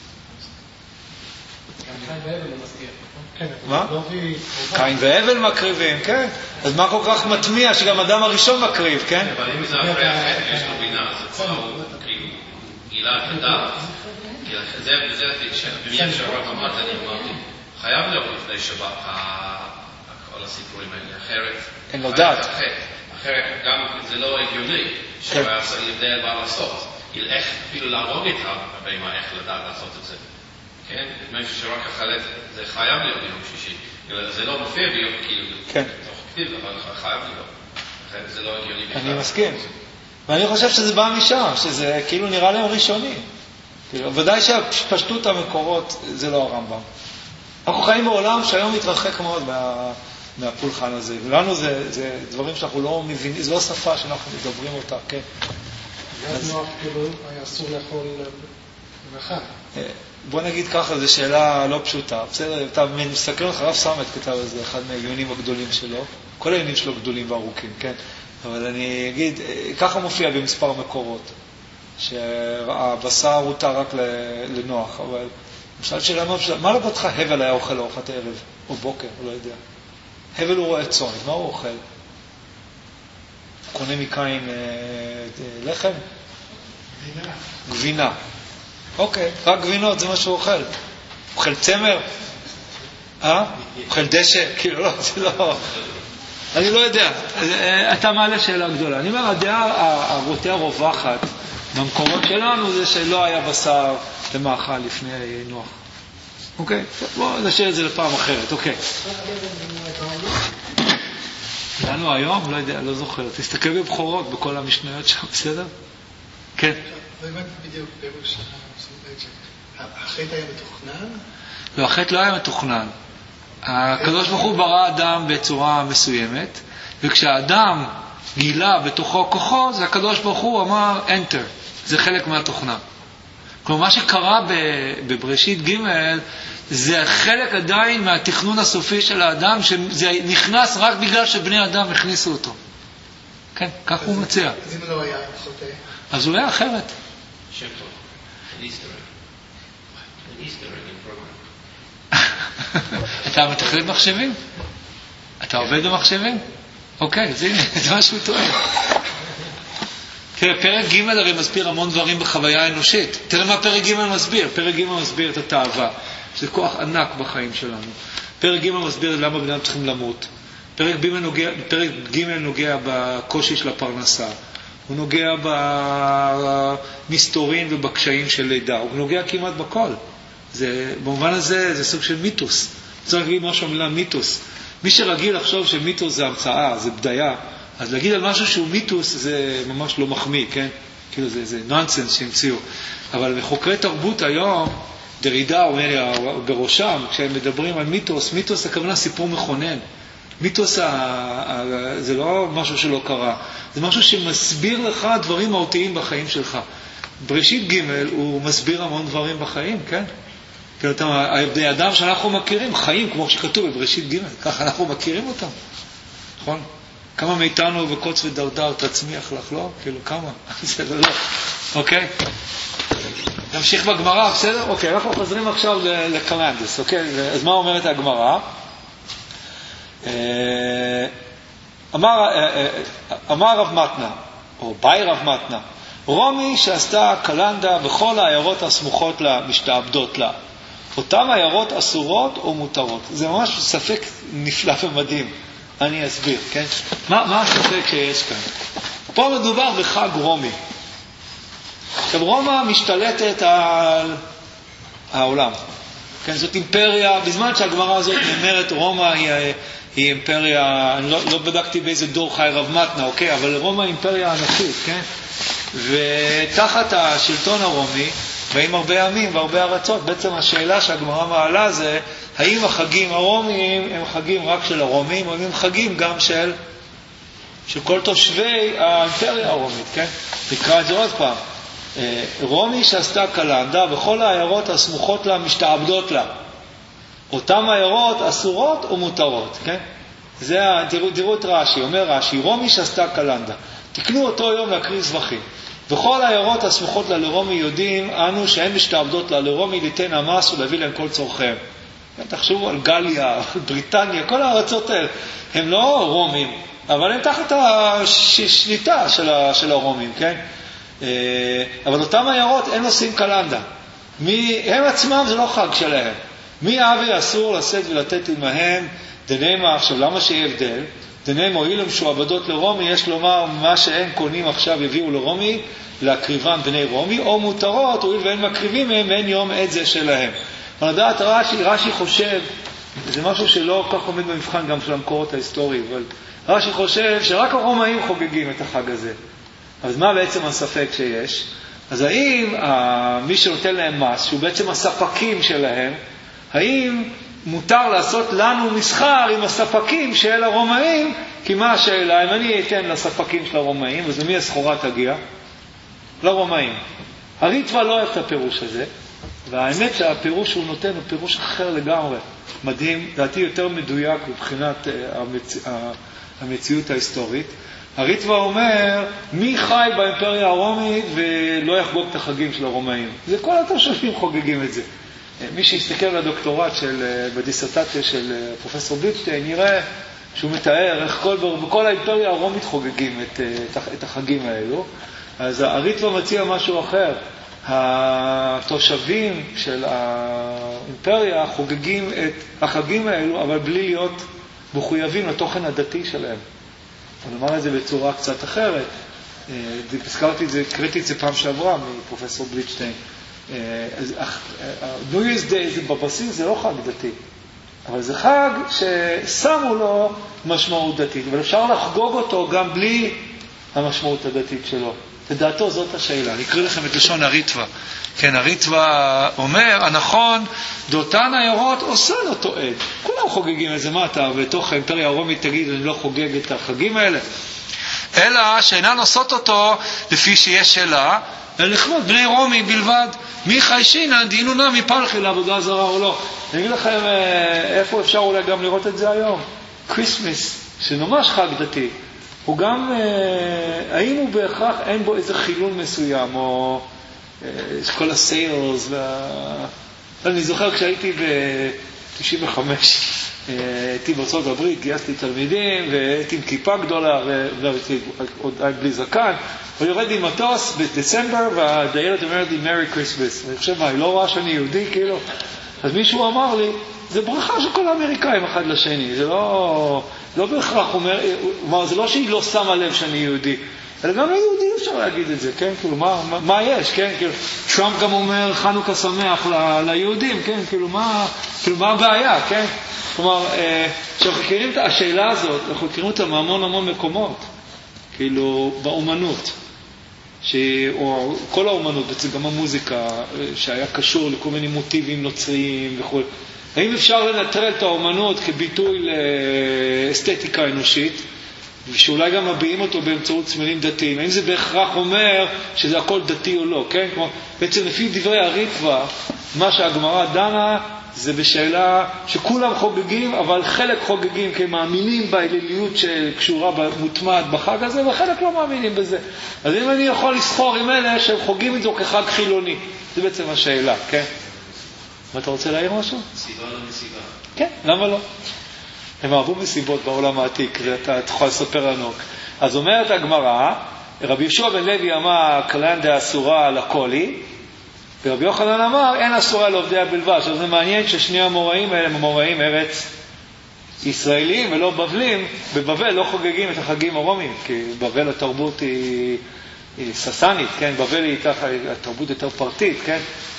מה? קין והבל מקריבים, כן. אז מה כל כך מטמיע שגם אדם הראשון מקריב, כן? אבל אם זה אחרי החטא, יש לו בינה, אז כבר הוא גילה את הדעת. זה במיין שהרב אמרת, אני אמרתי, חייב להיות לפני שבת כל הסיפורים האלה, אחרת. אין לו דעת. אחרת גם זה לא הגיוני שהוא יודע מה לעשות. איך אפילו להרוג את הבהמה, איך לדעת לעשות את זה. כן? משהו שרק החלט, זה חייב להיות ביום שישי. זה לא מופיע ביום כאילו, תוך כתיב, אבל חייב להיות. אחרת זה לא הגיוני. אני מסכים. ואני חושב שזה בא משם, שזה כאילו נראה להם ראשוני. ודאי שהפשטות המקורות זה לא הרמב"ם. אנחנו חיים בעולם שהיום מתרחק מאוד מה, מהפולחן הזה. ולנו זה, זה דברים שאנחנו לא מבינים, זו לא שפה שאנחנו מדברים אותה, כן? אז נוח כאילו היה אסור לאכול במרחק. בוא נגיד ככה, זו שאלה לא פשוטה. בסדר, אתה מסתכל לך, הרב סמט כתב על זה, אחד מהעיונים הגדולים שלו. כל העיונים שלו גדולים וארוכים, כן? אבל אני אגיד, ככה מופיע במספר מקורות, שהבשר הותר רק לנוח, אבל למשל שאלה מאוד פשוטה, מה לדעתך הבל היה אוכל לארוחת ערב, או בוקר, לא יודע. הבל הוא רואה צאן, מה הוא אוכל? קונה מקין לחם? גבינה. גבינה. אוקיי, רק גבינות, זה מה שהוא אוכל. אוכל צמר? אה? אוכל דשא? כאילו לא, זה לא... אני לא יודע. אתה מעלה שאלה גדולה. אני אומר, הדעה הרוטה הרווחת במקורות שלנו זה שלא היה בשר למאכל לפני נוח. אוקיי? בואו נשאיר את זה לפעם אחרת. אוקיי. לנו היום? לא יודע, לא זוכר. תסתכל בבחורות בכל המשניות שם, בסדר? כן. לא הבנתי בדיוק פירוש החטא היה מתוכנן? לא, החטא לא היה מתוכנן. הקדוש ברוך הוא ברא אדם בצורה מסוימת, וכשהאדם גילה בתוכו כוחו, זה הקדוש ברוך הוא אמר enter, זה חלק מהתוכנה. כלומר, מה שקרה בבראשית ג' זה חלק עדיין מהתכנון הסופי של האדם, שזה נכנס רק בגלל שבני אדם הכניסו אותו. כן, כך הוא מציע. אז אם לא היה חוטא? אז אולי אחרת. שם טוב. איסטר אג. איסטר אג אין פרוגרם. אתה מתכנת מחשבים? אתה עובד במחשבים? אוקיי, אז הנה, זה מה שהוא טוען. תראה, פרק ג' הרי מסביר המון דברים בחוויה האנושית. תראה מה פרק ג' מסביר. פרק ג' מסביר את התאווה. זה כוח ענק בחיים שלנו. פרק ג' מסביר למה בני אדם צריכים למות. פרק ג' נוגע, פרק ג' נוגע בקושי של הפרנסה. הוא נוגע במסתורין ובקשיים של לידה. הוא נוגע כמעט בכל. זה, במובן הזה זה סוג של מיתוס. צריך להגיד משהו המילה מיתוס. מי שרגיל לחשוב שמיתוס זה המצאה, זה בדיה, אז להגיד על משהו שהוא מיתוס זה ממש לא מחמיא, כן? כאילו זה, זה נונסנס שהמציאו. אבל חוקרי תרבות היום, דרידה אומר בראשם, כשהם מדברים על מיתוס, מיתוס הכוונה סיפור מכונן. מיתוס ה, ה, זה לא משהו שלא קרה, זה משהו שמסביר לך דברים מהותיים בחיים שלך. בראשית ג' הוא מסביר המון דברים בחיים, כן? כאילו, הבני אדם שאנחנו מכירים, חיים כמו שכתוב בבראשית ג', ככה אנחנו מכירים אותם. נכון? כמה מאיתנו וקוץ ודרדר תצמיח לך, לא? כאילו, כמה? זה לא, לא. אוקיי? נמשיך בגמרא, בסדר? אוקיי, אנחנו חוזרים עכשיו לקלנדס, אוקיי? אז מה אומרת הגמרא? אמר, אמר רב מתנה, או ביי רב מתנה, רומי שעשתה קלנדה בכל העיירות הסמוכות לה, משתעבדות לה. אותם עיירות אסורות או מותרות. זה ממש ספק נפלא ומדהים. אני אסביר, כן? מה, מה הספק שיש כאן? פה מדובר בחג רומי. עכשיו, רומא משתלטת על העולם. כן, זאת אימפריה, בזמן שהגמרא הזאת נאמרת, רומא היא, היא אימפריה, אני לא, לא בדקתי באיזה דור חי רב מתנה, אוקיי? אבל רומא היא אימפריה ענקית, כן? ותחת השלטון הרומי, באים הרבה עמים והרבה ארצות. בעצם השאלה שהגמרא מעלה זה, האם החגים הרומיים הם חגים רק של הרומים, או הם חגים גם של, של כל תושבי האימפריה הרומית, כן? נקרא את זה עוד פעם. רומי שעשתה קלנדה, בכל העיירות הסמוכות לה משתעבדות לה. אותם העיירות אסורות או מותרות, כן? זה, תראו, תראו את רש"י, אומר רש"י, רומי שעשתה קלנדה. תקנו אותו יום להקריב זבחים. וכל העיירות הסמוכות לה לרומי יודעים, אנו שהן משתעבדות לה לרומי ליתן המס ולהביא להם כל צורכיהם. תחשבו על גליה, בריטניה, כל הארצות האלה, הם לא רומים, אבל הם תחת השליטה של, של הרומים, כן? אבל אותם העיירות אין עושים קלנדה. מי, הם עצמם זה לא חג שלהם. מי אבי אסור לשאת ולתת עמהם, דנמה, עכשיו למה שיהיה הבדל? דנמה הועיל משועבדות לרומי, יש לומר מה שהם קונים עכשיו יביאו לרומי, להקריבם בני רומי, או מותרות, הועיל ואין מקריבים מהם, אין יום עד זה שלהם. אבל לדעת רש"י, רש"י חושב, זה משהו שלא כך עומד במבחן גם של המקורות ההיסטוריים, אבל רש"י חושב שרק הרומאים חוגגים את החג הזה. אז מה בעצם הספק שיש? אז האם מי שנותן להם מס, שהוא בעצם הספקים שלהם, האם מותר לעשות לנו מסחר עם הספקים של הרומאים? כי מה השאלה? אם אני אתן לספקים של הרומאים, אז למי הסחורה תגיע? לרומאים. הריטב"א לא אוהב את הפירוש הזה, והאמת שהפירוש שהוא נותן הוא פירוש אחר לגמרי. מדהים, דעתי יותר מדויק מבחינת המצ... המציאות ההיסטורית. הריטב"א אומר, מי חי באימפריה הרומית ולא יחגוג את החגים של הרומאים? זה כל התושבים חוגגים את זה. מי שיסתכל על הדוקטורט של, בדיסרטציה של פרופסור בליטשטיין, נראה שהוא מתאר איך כל, בכל האימפריה הרומית חוגגים את, את החגים האלו. אז הריטב"א מציע משהו אחר. התושבים של האימפריה חוגגים את החגים האלו, אבל בלי להיות מחויבים לתוכן הדתי שלהם. אני אומר את זה בצורה קצת אחרת. הזכרתי את זה, קראתי את זה פעם שעברה מפרופסור בליטשטיין. New Year's Day זה בבסיס, זה לא חג דתי. אבל זה חג ששמו לו משמעות דתית. אבל אפשר לחגוג אותו גם בלי המשמעות הדתית שלו. לדעתו זאת השאלה. אני אקריא לכם את לשון הריטב"א. כן, הריטב"א אומר, הנכון, דותן העיירות עושה לו תועד. כולם חוגגים את זה, מה אתה בתוך האימפריה הרומית תגיד, אני לא חוגג את החגים האלה? אלא שאינן עושות אותו לפי שיש שאלה, ולכבוד בני רומי בלבד. מי חיישינן דהינונה מפלחי לעבודה זרה או לא. אני אגיד לכם איפה אפשר אולי גם לראות את זה היום. קריסמס, שממש חג דתי. הוא גם, האם הוא בהכרח, אין בו איזה חילול מסוים, או כל הסיילס, וה... אני זוכר כשהייתי ב-תשעים וחמש, הייתי בארצות הברית, גייסתי תלמידים, והייתי עם כיפה גדולה, ועוד בלי זקן, הוא יורד עם מטוס בדצמבר, והדיילת אומרת לי, Merry Christmas. אני חושב, מה, היא לא רואה שאני יהודי, כאילו? אז מישהו אמר לי, זה ברכה של כל האמריקאים אחד לשני, זה לא, לא בהכרח, אומר, אומר, זה לא שהיא לא שמה לב שאני יהודי, אלא גם ליהודי אפשר להגיד את זה, כן? כאילו, מה, מה, מה יש, כן? כאילו, טראמפ גם אומר חנוכה שמח ל, ליהודים, כן? כאילו, מה, כאילו, מה הבעיה, כן? כלומר, כשאנחנו מכירים את השאלה הזאת, אנחנו מכירים אותה מהמון המון מקומות, כאילו, באומנות, או כל האומנות, בעצם גם המוזיקה, שהיה קשור לכל מיני מוטיבים נוצריים וכו'. האם אפשר לנטרל את האומנות כביטוי לאסתטיקה אנושית, ושאולי גם מביעים אותו באמצעות סמלים דתיים? האם זה בהכרח אומר שזה הכל דתי או לא, כן? כמו, בעצם לפי דברי הריטב"א, מה שהגמרא דנה זה בשאלה שכולם חוגגים, אבל חלק חוגגים כי מאמינים באליליות שקשורה מוטמעת בחג הזה, וחלק לא מאמינים בזה. אז אם אני יכול לסחור עם אלה שהם חוגגים את זה כחג חילוני, זה בעצם השאלה, כן? מה אתה רוצה להעיר משהו? מסיבה לא מסיבה. כן, למה לא? הם אהבו מסיבות בעולם העתיק, אתה יכול לספר לנו. אז אומרת הגמרא, רבי יהושע בן לוי אמר, קלנדה אסורה לקולי, ורבי יוחנן אמר, אין אסורה לעובדיה בלבד. עכשיו זה מעניין ששני המוראים האלה הם המוראים ארץ ישראלים ולא בבלים. בבבל לא חוגגים את החגים הרומיים, כי בבל התרבות היא, היא ססנית, כן? בבל היא התרבות יותר פרטית, כן?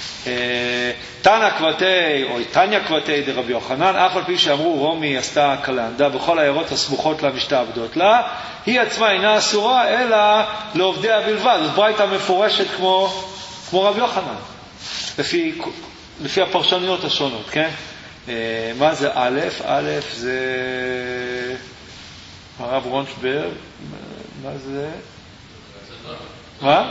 תנא קבתי, או תניא קבתי דרבי יוחנן, אף על פי שאמרו רומי עשתה קלנדה, בכל העיירות הסמוכות לה משתעבדות לה, היא עצמה אינה אסורה, אלא לעובדיה בלבד. אז ברייתא מפורשת כמו, כמו רבי יוחנן, לפי, לפי הפרשנויות השונות, כן? מה זה א'? א' זה הרב רונשברג, מה זה? מה?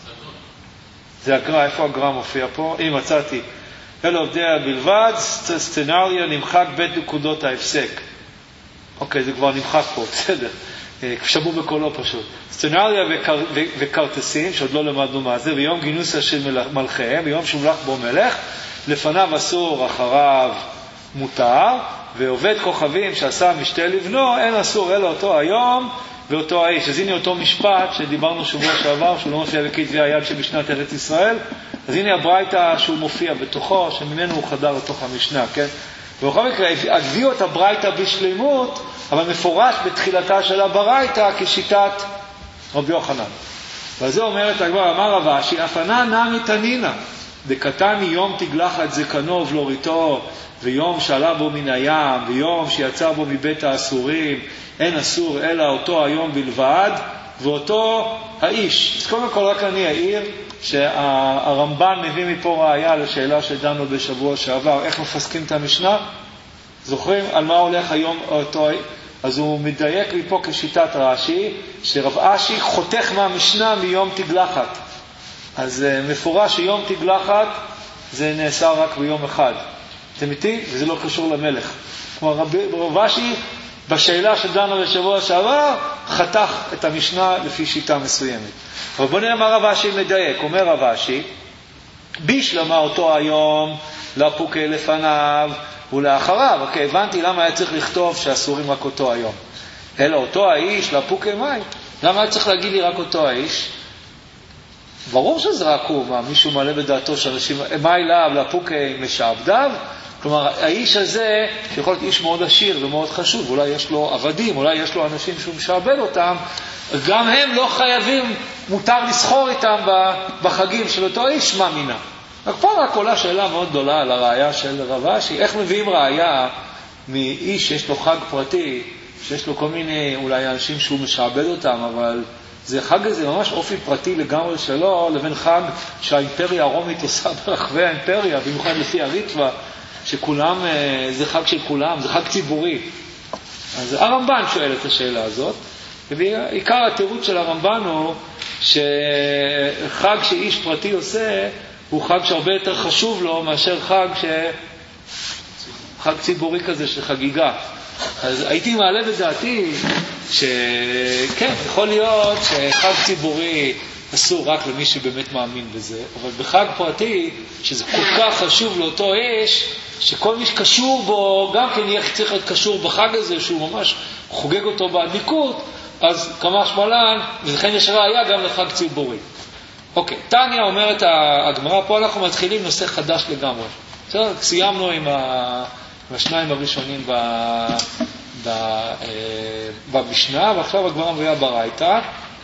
זה הגרא, איפה הגרא מופיע פה? אם מצאתי, אלו עובדיה בלבד, סצנריה נמחק בית נקודות ההפסק. אוקיי, זה כבר נמחק פה, בסדר. שמעו בקולו פשוט. סצנריה וקרטסים, שעוד לא למדנו מה זה, ביום גינוסה של מלכיהם, ביום שמלך בו מלך, לפניו אסור, אחריו מותר, ועובד כוכבים שעשה משתה לבנו, אין אסור אלא אותו היום, ואותו האיש. אז הנה אותו משפט שדיברנו שבוע שעבר, שהוא לא מופיע בכתבי היד שבשנת ארץ ישראל, אז הנה הברייתא שהוא מופיע בתוכו, שממנו הוא חדר לתוך המשנה, כן? ובכל מקרה, הביאו את הברייתא בשלימות, אבל מפורש בתחילתה של הברייתא כשיטת רבי יוחנן. וזה אומרת הגמרא, אמר רב אשי, אפנה נמי תנינה, דקתני יום תגלחת זקנו ולוריתו, ויום שעלה בו מן הים, ויום שיצא בו מבית האסורים, אין אסור אלא אותו היום בלבד, ואותו האיש. אז קודם כל רק אני אעיר שהרמב"ן מביא מפה ראיה לשאלה שדנו בשבוע שעבר, איך מפסקים את המשנה? זוכרים על מה הולך היום אותו? אז הוא מדייק מפה כשיטת רש"י, שרב אשי חותך מהמשנה מיום תגלחת. אז מפורש שיום תגלחת זה נעשה רק ביום אחד. אתם איתי? וזה לא קשור למלך. כלומר, רב אשי בשאלה שדנו בשבוע שעבר, חתך את המשנה לפי שיטה מסוימת. אבל בוא נראה מה רב אשי מדייק. אומר רב אשי, בשלמה אותו היום, לפוקי לפניו ולאחריו. אוקיי, הבנתי למה היה צריך לכתוב שאסורים רק אותו היום. אלא אותו האיש, לפוקי מים. למה היה צריך להגיד לי רק אותו האיש? ברור שזה רק הוא, מה, מישהו מעלה בדעתו שאנשים, מה אליו, לפוקי משעבדיו? כלומר, האיש הזה, שיכול להיות איש מאוד עשיר ומאוד חשוב, אולי יש לו עבדים, אולי יש לו אנשים שהוא משעבד אותם, גם הם לא חייבים, מותר לסחור איתם בחגים של אותו איש, מה מינה. רק פה רק עולה שאלה מאוד גדולה על הראייה של רב אשי, איך מביאים ראייה מאיש שיש לו חג פרטי, שיש לו כל מיני אולי אנשים שהוא משעבד אותם, אבל זה חג הזה ממש אופי פרטי לגמרי שלו, לבין חג שהאימפריה הרומית עושה ברחבי האימפריה, במיוחד לפי הריטב"א, שכולם, זה חג של כולם, זה חג ציבורי. אז הרמב"ן שואל את השאלה הזאת, ועיקר התירוץ של הרמב"ן הוא שחג שאיש פרטי עושה, הוא חג שהרבה יותר חשוב לו מאשר חג ש... חג ציבורי כזה של חגיגה. אז הייתי מעלה בדעתי שכן, יכול להיות שחג ציבורי אסור רק למי שבאמת מאמין בזה, אבל בחג פרטי, שזה כל כך חשוב לאותו איש, שכל מי שקשור בו, גם כן יהיה צריך להיות קשור בחג הזה, שהוא ממש חוגג אותו באדיקות, אז כמה שמלן, ולכן יש ראיה גם לחג ציבורי. אוקיי, טניה אומרת הגמרא, פה אנחנו מתחילים נושא חדש לגמרי. בסדר, סיימנו עם, ה... עם השניים הראשונים ב... ב... במשנה, ועכשיו הגמרא מביאה ברייתא,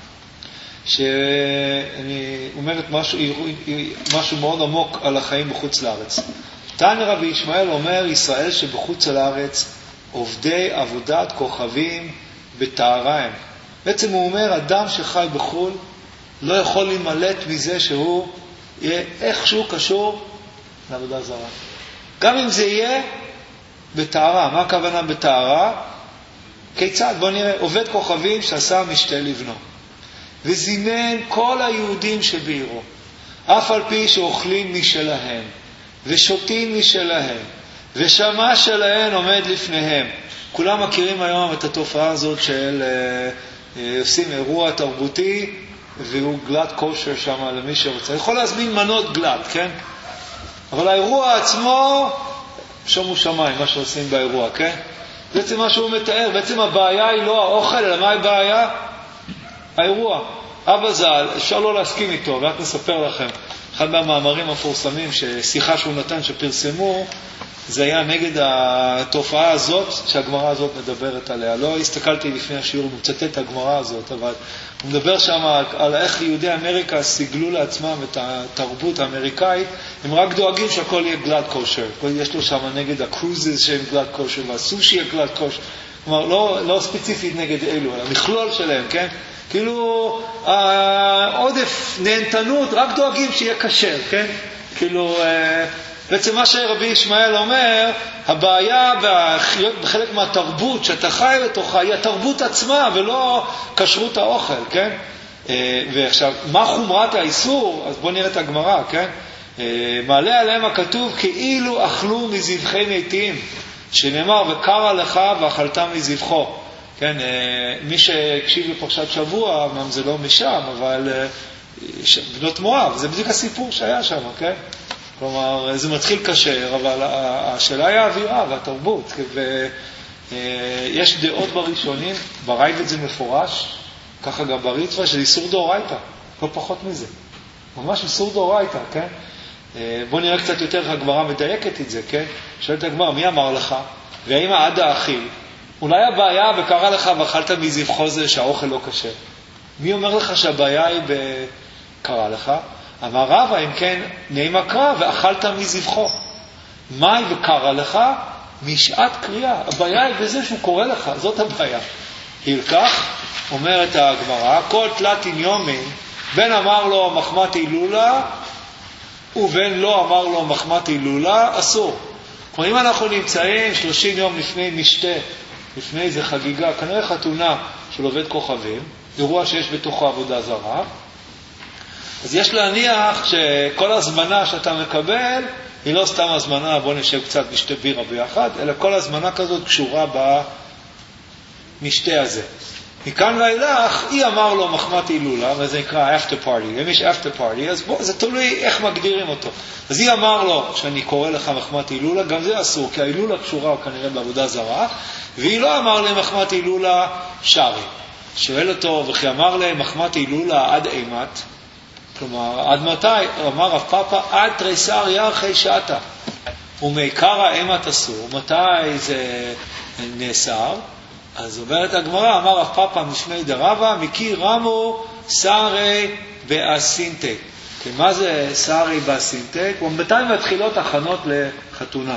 שאני אומרת משהו, משהו מאוד עמוק על החיים בחוץ לארץ. תניא רבי ישמעאל אומר, ישראל שבחוץ לארץ עובדי עבודת כוכבים בטהרה הם. בעצם הוא אומר, אדם שחי בחו"ל לא יכול להימלט מזה שהוא יהיה איכשהו קשור לעבודה זרה. גם אם זה יהיה בטהרה. מה הכוונה בטהרה? כיצד? בוא נראה, עובד כוכבים שעשה משתה לבנו. וזימן כל היהודים שבעירו, אף על פי שאוכלים משלהם, ושותים משלהם, ושמה שלהם עומד לפניהם. כולם מכירים היום את התופעה הזאת של אה, אה, עושים אירוע תרבותי, והוא גלת כושר שם למי שרוצה. יכול להזמין מנות גלת, כן? אבל האירוע עצמו, שומו שמיים, מה שעושים באירוע, כן? בעצם מה שהוא מתאר, בעצם הבעיה היא לא האוכל, אלא מה הבעיה? האירוע. אבא ז"ל, אפשר לא להסכים איתו, רק נספר לכם. אחד מהמאמרים המפורסמים, ששיחה שהוא נתן, שפרסמו, זה היה נגד התופעה הזאת, שהגמרא הזאת מדברת עליה. לא הסתכלתי לפני השיעור, הוא מצטט את הגמרא הזאת, אבל הוא מדבר שם על, על איך יהודי אמריקה סיגלו לעצמם את התרבות האמריקאית, הם רק דואגים שהכל יהיה גלאד קושר. יש לו שם נגד הקרוזס שהם גלאד קושר, והסושי יהיה גלאד קושר. כלומר, לא, לא ספציפית נגד אלו, אלא מכלול שלהם, כן? כאילו, העודף נהנתנות, רק דואגים שיהיה קשר, כן? כאילו, בעצם מה שרבי ישמעאל אומר, הבעיה בחלק מהתרבות שאתה חי לתוכה, היא התרבות עצמה ולא כשרות האוכל, כן? ועכשיו, מה חומרת האיסור? אז בואו נראה את הגמרא, כן? מעלה עליהם הכתוב, כאילו אכלו מזבחי מתים, שנאמר, וקרא לך ואכלת מזבחו. כן, מי שהקשיב לפרשת שבוע, אמנם זה לא משם, אבל בנות מואב, זה בדיוק הסיפור שהיה שם, כן? כלומר, זה מתחיל קשר, אבל השאלה היא האווירה והתרבות, ויש דעות בראשונים, ברייבד זה מפורש, ככה גם בריצווה, של איסור דאורייתא, לא פחות מזה. ממש איסור דאורייתא, כן? בוא נראה קצת יותר, הגמרא מדייקת את זה, כן? שואלת הגמרא, מי אמר לך? והאם העד האכיל? אולי הבעיה וקרא לך ואכלת מזבחו זה שהאוכל לא קשה. מי אומר לך שהבעיה היא בקרא לך? אמר רבא, אם כן, נעים הקרא ואכלת מזבחו. מה היא וקרא לך? משעת קריאה. הבעיה היא בזה שהוא קורא לך, זאת הבעיה. הלקח, אומרת הגמרא, כל תלת עניומין, בין אמר לו מחמת הילולה, ובין לא אמר לו מחמת הילולה, אסור. כלומר, אם אנחנו נמצאים שלושים יום לפני משתה, לפני איזה חגיגה, כנראה חתונה של עובד כוכבים, אירוע שיש בתוכו עבודה זרה, אז יש להניח שכל הזמנה שאתה מקבל, היא לא סתם הזמנה, בוא נשב קצת משתה בירה ביחד, אלא כל הזמנה כזאת קשורה במשתה הזה. מכאן ואילך, היא אמר לו מחמת הילולה, וזה נקרא after party. אם יש after party, אז בוא, זה תלוי איך מגדירים אותו. אז היא אמר לו שאני קורא לך מחמת הילולה, גם זה אסור, כי ההילולה קשורה כנראה בעבודה זרה, והיא לא אמר לי מחמת הילולה שרי. שואל אותו, וכי אמר לי מחמת הילולה עד אימת, כלומר, עד מתי? אמר רב פאפא, עד תריסר ירחי שעתה. ומעיקר האימת אסור, מתי זה נאסר? אז אומרת הגמרא, אמר רב פאפא משמי דרבא, מקי רמו סערי באסינטק. כי מה זה סערי באסינטק? ומתי מתחילות הכנות לחתונה.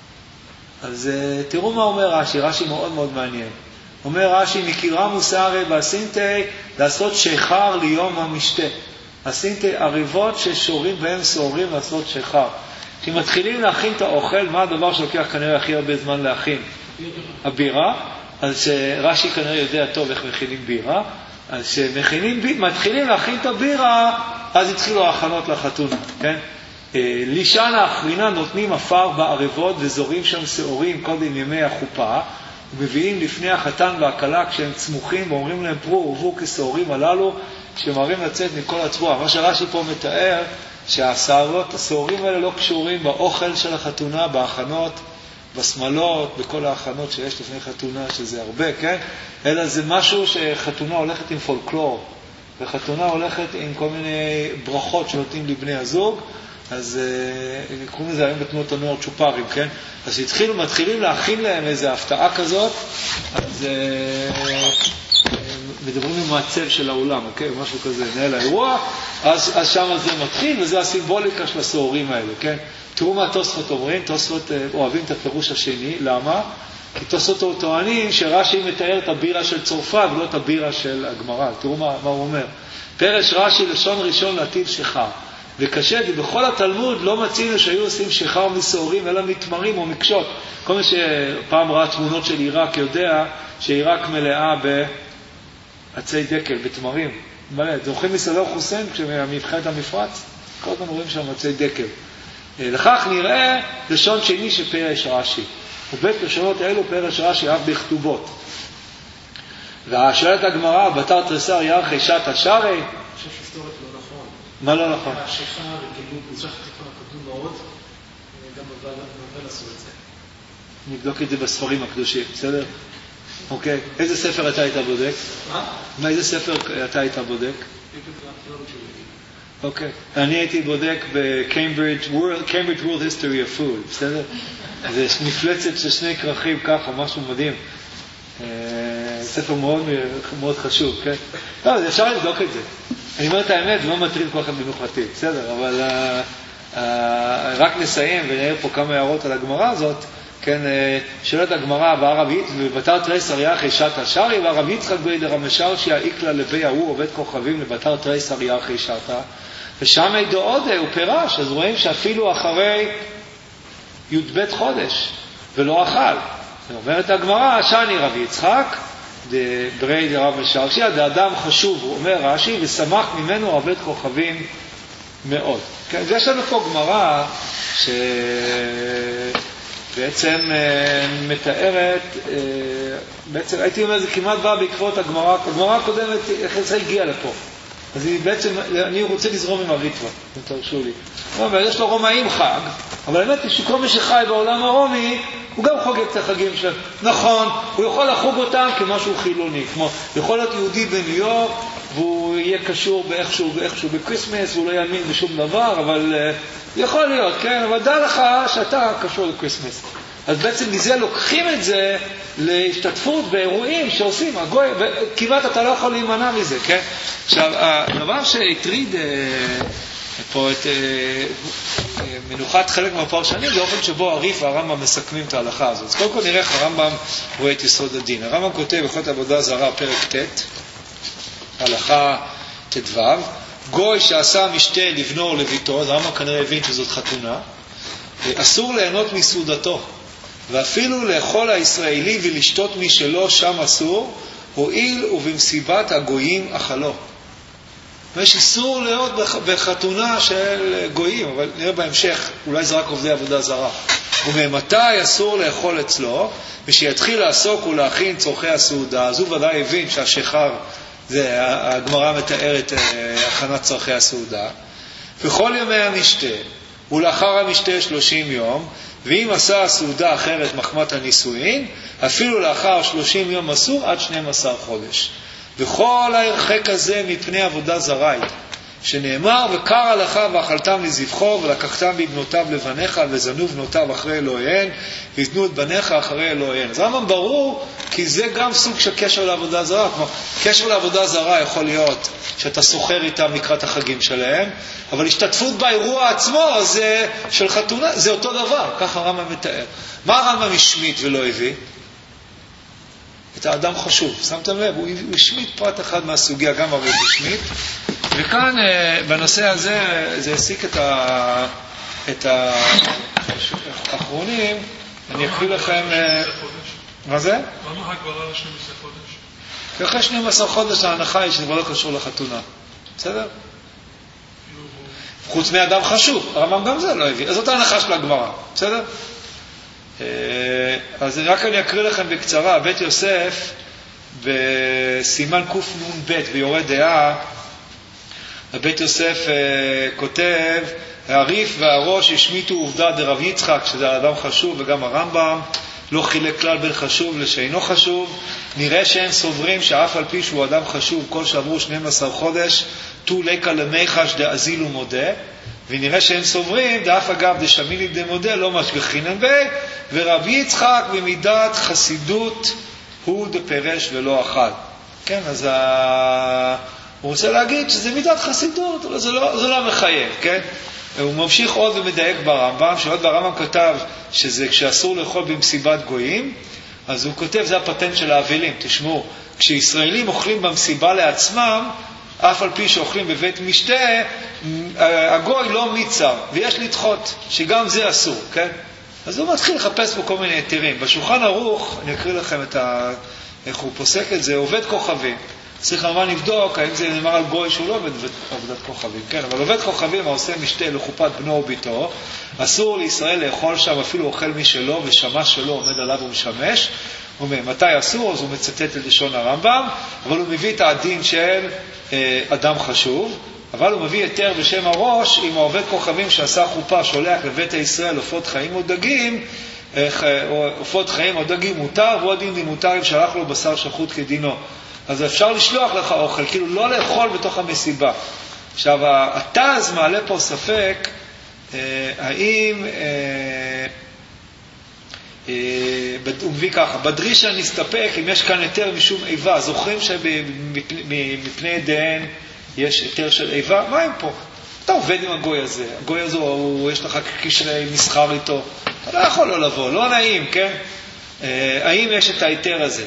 אז תראו מה אומר רש"י, רש"י מאוד מאוד מעניין. אומר רש"י, מקי רמו סערי באסינטק, לעשות שחר ליום המשתה. הסינטק, עריבות ששורים בהם סעורים לעשות שחר. כשמתחילים להכין את האוכל, מה הדבר שלוקח כנראה הכי הרבה זמן להכין? הבירה. אז רש"י כנראה יודע טוב איך מכינים בירה, אז שמכינים, מתחילים להכין את הבירה, אז התחילו ההכנות לחתונה, כן? לישן האחרינה נותנים אפר בערבות וזורים שם שעורים קודם ימי החופה, ומביאים לפני החתן והכלה כשהם צמוכים ואומרים להם פרו ורבו כסעורים הללו שמראים לצאת מכל הצבוע. מה שרש"י פה מתאר שהשערות, השעורים האלה לא קשורים באוכל של החתונה, בהכנות, בשמלות, בכל ההכנות שיש לפני חתונה, שזה הרבה, כן? אלא זה משהו שחתונה הולכת עם פולקלור, וחתונה הולכת עם כל מיני ברכות שנותנים לבני הזוג, אז uh, קוראים לזה היום בתנועות הנוער צ'ופרים, כן? אז התחילו, מתחילים להכין להם איזו הפתעה כזאת, אז uh, מדברים עם מעצב של העולם, אוקיי? משהו כזה, נהל האירוע, אז, אז שם זה מתחיל, וזה הסימבוליקה של הסעורים האלה, כן? תראו מה תוספות אומרים, תוספות uh, אוהבים את הפירוש השני, למה? כי תוספות טוענים שרש"י מתאר את הבירה של צרפת ולא את הבירה של הגמרא. תראו מה, מה הוא אומר. פרש רש"י לשון ראשון להטיל שחר. וקשה, כי בכל התלמוד לא מצינו שהיו עושים שחר מסעורים, אלא מתמרים או מקשות. כל מי שפעם ראה תמונות של עיראק יודע שעיראק מלאה בעצי דקל, בתמרים. מלא, זוכרים מסדר חוסיין כשמבחנת המפרץ? כל הזמן רואים שם עצי דקל. לכך נראה לשון שני שפרש רש"י. ובית לשונות האלו פרש רש"י אף בכתובות. והשואלת הגמרא, בתר תריסר ירחי שת השרי. אני חושב שהיסטורית לא נכון. מה לא נכון? השכר וגילו מזרח התיכון הקדום מאוד, גם בבל עשו את זה. נבדוק את זה בספרים הקדושים, בסדר? אוקיי. איזה ספר אתה היית בודק? מה? מה, איזה ספר אתה היית בודק? אוקיי. אני הייתי בודק ב-Cambridge World, Cambridge World History of Food, בסדר? זה מפלצת של שני כרכים ככה, משהו מדהים. ספר מאוד מאוד חשוב, כן? לא, זה אפשר לבדוק את זה. אני אומר את האמת, זה לא מטריד כל אחד בנוחתי, בסדר? אבל רק נסיים ונראה פה כמה הערות על הגמרא הזאת, כן? שאלת הגמרא בערבית, ובתר תריסר ירחי שת השרי, והרב יצחק בן דרמשרשיה איקלה לבי ההוא עובד כוכבים לבתר תריסר ירחי שתה, ושם עדו עודה הוא פירש, אז רואים שאפילו אחרי י"ב חודש, ולא אכל. אומרת הגמרא, שאני רב יצחק, דברי דרב משרשיה, זה אדם חשוב, הוא אומר רש"י, ושמח ממנו עובד כוכבים מאוד. כן, יש לנו פה גמרא שבעצם מתארת, בעצם הייתי אומר, זה כמעט בא בעקבות הגמרא, הגמרא הקודמת, איך זה הגיע לפה? אז בעצם, אני רוצה לזרום עם הריטווה, אם תרשו לי. אבל יש לו רומאים חג, אבל האמת היא שכל מי שחי בעולם הרומי, הוא גם חוגג את החגים שלהם. נכון, הוא יכול לחוג אותם כמשהו חילוני, כמו יכול להיות יהודי בניו יורק, והוא יהיה קשור באיכשהו, באיכשהו בקריסמס, והוא לא יאמין בשום דבר, אבל uh, יכול להיות, כן? אבל דע לך שאתה קשור לקריסמס. אז בעצם מזה לוקחים את זה להשתתפות באירועים שעושים, הגוי, וכמעט אתה לא יכול להימנע מזה, כן? עכשיו, הדבר שהטריד פה את מנוחת חלק מהפרשנים, זה אופן שבו הריף והרמב"ם מסכמים את ההלכה הזאת. אז קודם כל נראה איך הרמב"ם רואה את יסוד הדין. הרמב"ם כותב בכל עבודה זרה, פרק ט', הלכה ט"ו, גוי שעשה משתה לבנו או לביתו, אז הרמב"ם כנראה הבין שזאת חתונה, אסור ליהנות מסעודתו, ואפילו לאכול הישראלי ולשתות משלו שם אסור, הועיל ובמסיבת הגויים אכלו. יש איסור להיות בחתונה של גויים, אבל נראה בהמשך, אולי זה רק עובדי עבודה זרה. וממתי אסור לאכול אצלו, ושיתחיל לעסוק ולהכין צורכי הסעודה, אז הוא ודאי הבין שהשחר, זה הגמרא מתארת הכנת צורכי הסעודה, וכל ימי המשתה, ולאחר המשתה שלושים יום, ואם עשה הסעודה אחרת מחמת הנישואין, אפילו לאחר שלושים יום אסור עד שנים עשר חודש. וכל ההרחק הזה מפני עבודה זרה, שנאמר, וקרא לך ואכלתם לזבחו, ולקחתם בבנותיו לבניך, וזנו בנותיו אחרי אלוהיהן, ויתנו את בניך אחרי אלוהיהן. אז רמב"ם ברור, כי זה גם סוג של קשר לעבודה זרה. כלומר, קשר לעבודה זרה יכול להיות שאתה סוחר איתם לקראת החגים שלהם, אבל השתתפות באירוע עצמו זה של חתונה, זה אותו דבר, ככה הרמב"ם מתאר. מה הרמב"ם השמיט ולא הביא? את האדם חשוב, שמתם לב, הוא השמיט פרט אחד מהסוגיה, גם הרב השמיט, וכאן בנושא הזה זה העסיק את ה... את האחרונים, אני אקריא לכם... מה זה? למה הגבלה ל-שנים עשר חודש? כי אחרי שנים עשר חודש ההנחה היא שזה לא קשור לחתונה, בסדר? חוץ מאדם חשוב, הרמב"ם גם זה לא הביא, אז זאת ההנחה של הגמרא, בסדר? אז רק אני אקריא לכם בקצרה. בית יוסף בסימן קנ"ב ביורד דעה, בית יוסף כותב, הריף והראש השמיטו עובדה דרב יצחק, שזה אדם חשוב, וגם הרמב"ם לא חילק כלל בין חשוב לשאינו חשוב. נראה שהם סוברים שאף על פי שהוא אדם חשוב, כל שעברו שנים עשר חודש תו לקה למיחש דאזיל ומודה, ונראה שהם סוברים דאף אגב דשמיני דמודה לא משגחינן בי, ורב יצחק במידת חסידות הוא דפרש ולא אכל. כן, אז ה... הוא רוצה להגיד שזה מידת חסידות, אבל זה לא, זה לא מחייב, כן? הוא ממשיך עוד ומדייק ברמב"ם, שעוד ברמב"ם כתב שזה כשאסור לאכול במסיבת גויים, אז הוא כותב, זה הפטנט של האבלים, תשמעו, כשישראלים אוכלים במסיבה לעצמם, אף על פי שאוכלים בבית משתה, הגוי לא מיצר, ויש לדחות, שגם זה אסור, כן? אז הוא מתחיל לחפש פה כל מיני היתרים. בשולחן ערוך, אני אקריא לכם את ה... איך הוא פוסק את זה, עובד כוכבים. צריך למה נבדוק, האם זה נאמר על גוי שהוא לא עובד עבודת כוכבים, כן? אבל עובד כוכבים העושה משתה לחופת בנו וביתו, אסור לישראל לאכול שם, אפילו אוכל מי שלו, ושמש שלו עומד עליו ומשמש. הוא אומר, מתי אסור? אז הוא מצטט את לשון הרמב"ם, אבל הוא מביא את הדין של אה, אדם חשוב, אבל הוא מביא יותר בשם הראש, אם העובד כוכבים שעשה חופה שולח לבית הישראל עופות חיים או דגים, עופות חיים או דגים מותר, והוא הדין מותר אם שלח לו בשר שחוט כדינו. אז אפשר לשלוח לך אוכל, כאילו לא לאכול בתוך המסיבה. עכשיו, התז מעלה פה ספק, אה, האם, אה, אה, הוא מביא ככה, בדרישה נסתפק אם יש כאן יותר משום איבה, זוכרים שמפני ידיהן יש יותר של איבה? מה הם פה? אתה עובד עם הגוי הזה, הגוי הזה, הוא, יש לך קשרי מסחר איתו, אתה לא יכול לא לבוא, לא נעים, כן? אה, האם יש את היתר הזה?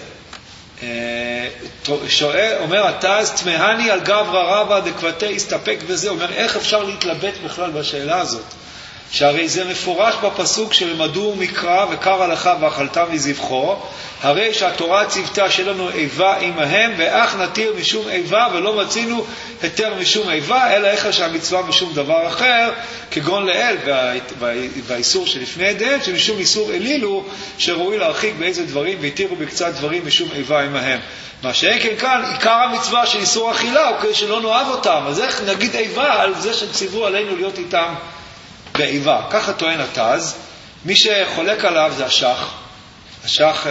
שואל, אומר התז, תמהני על גברא רבא דקבתי הסתפק בזה. אומר, איך אפשר להתלבט בכלל בשאלה הזאת? שהרי זה מפורש בפסוק שלמדו מקרא וקר הלכה ואכלת מזבחו, הרי שהתורה ציוותה שלנו איבה עמהם, ואך נתיר משום איבה ולא מצינו היתר משום איבה, אלא איך שהמצווה משום דבר אחר, כגון לאל והאיסור שלפני ידיהם, שמשום איסור אלילו שראוי להרחיק באיזה דברים והתירו בקצת דברים משום איבה עמהם. מה שאין כן כאן, עיקר המצווה של איסור אכילה הוא כדי שלא נאהב אותם, אז איך נגיד איבה על זה שציוו עלינו להיות איתם באיבה? ככה טוען התז. מי שחולק עליו זה השח. השח אה,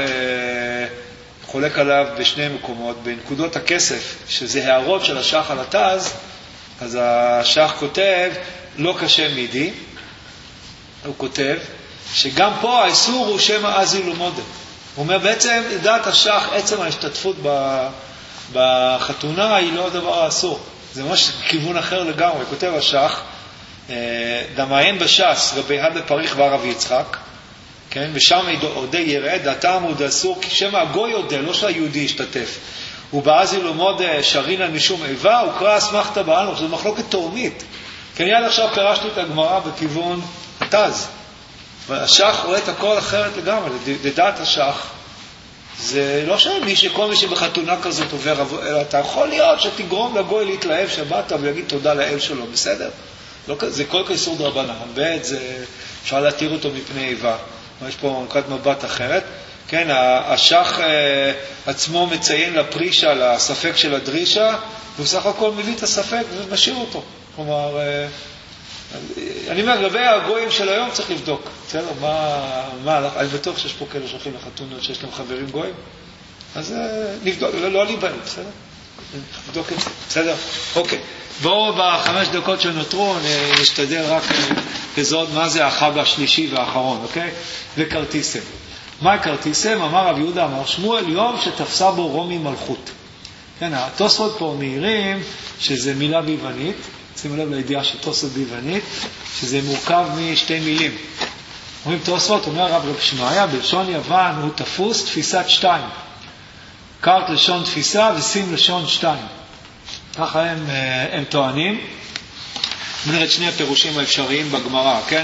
חולק עליו בשני מקומות. בנקודות הכסף, שזה הערות של השח על התז, אז השח כותב, לא קשה מידי, הוא כותב, שגם פה האיסור הוא שם האזיל ומודה. הוא אומר, בעצם, לדעת השח, עצם ההשתתפות בחתונה היא לא הדבר האסור. זה ממש כיוון אחר לגמרי. כותב השח, דמיין בש"ס רבי הדה פריך והרב יצחק, כן? ושם עודי ירד, הטעם הוא דאסור, כי שם הגוי עודה, לא שהיהודי ישתתף. ובאזיל ומודה שרינן משום איבה, הוא קרא אסמכתא בעלמא, שזו מחלוקת תאומית. כן, יד עכשיו פירשתי את הגמרא בכיוון התז. והשח רואה את הכל אחרת לגמרי, לדעת השח. זה לא שמי שכל מי שבחתונה כזאת עובר, אלא אתה יכול להיות שתגרום לגוי להתלהב שבאת ויגיד תודה לאל שלו, בסדר? לא, זה כל כאיסור דרבנן, בעת זה אפשר להתיר אותו מפני איבה. יש פה נקודת מבט אחרת. כן, השח עצמו מציין לפרישה, לספק של הדרישה, והוא סך הכל מביא את הספק ומשאיר אותו. כלומר, אני אומר, לגבי הגויים של היום צריך לבדוק. בסדר? מה, מה, אני בטוח שיש פה כאלה שהולכים לחתונות שיש להם חברים גויים. אז נבדוק, לא להיבנות, בסדר? נבדוק את זה, בסדר? אוקיי. בואו בחמש דקות שנותרו, נשתדל רק לזהות מה זה החג השלישי והאחרון, אוקיי? וכרטיסם. מה כרטיסם? אמר רב יהודה, אמר שמואל, יום שתפסה בו רומי מלכות. כן, התוספות פה מהירים, שזה מילה ביוונית, שימו לב לידיעה של תוספות ביוונית, שזה מורכב משתי מילים. אומרים תוספות, אומר רב רב שמעיה, בלשון יוון הוא תפוס תפיסת שתיים. קרט לשון תפיסה ושים לשון שתיים. ככה הם, הם טוענים. נראה את שני הפירושים האפשריים בגמרא, כן?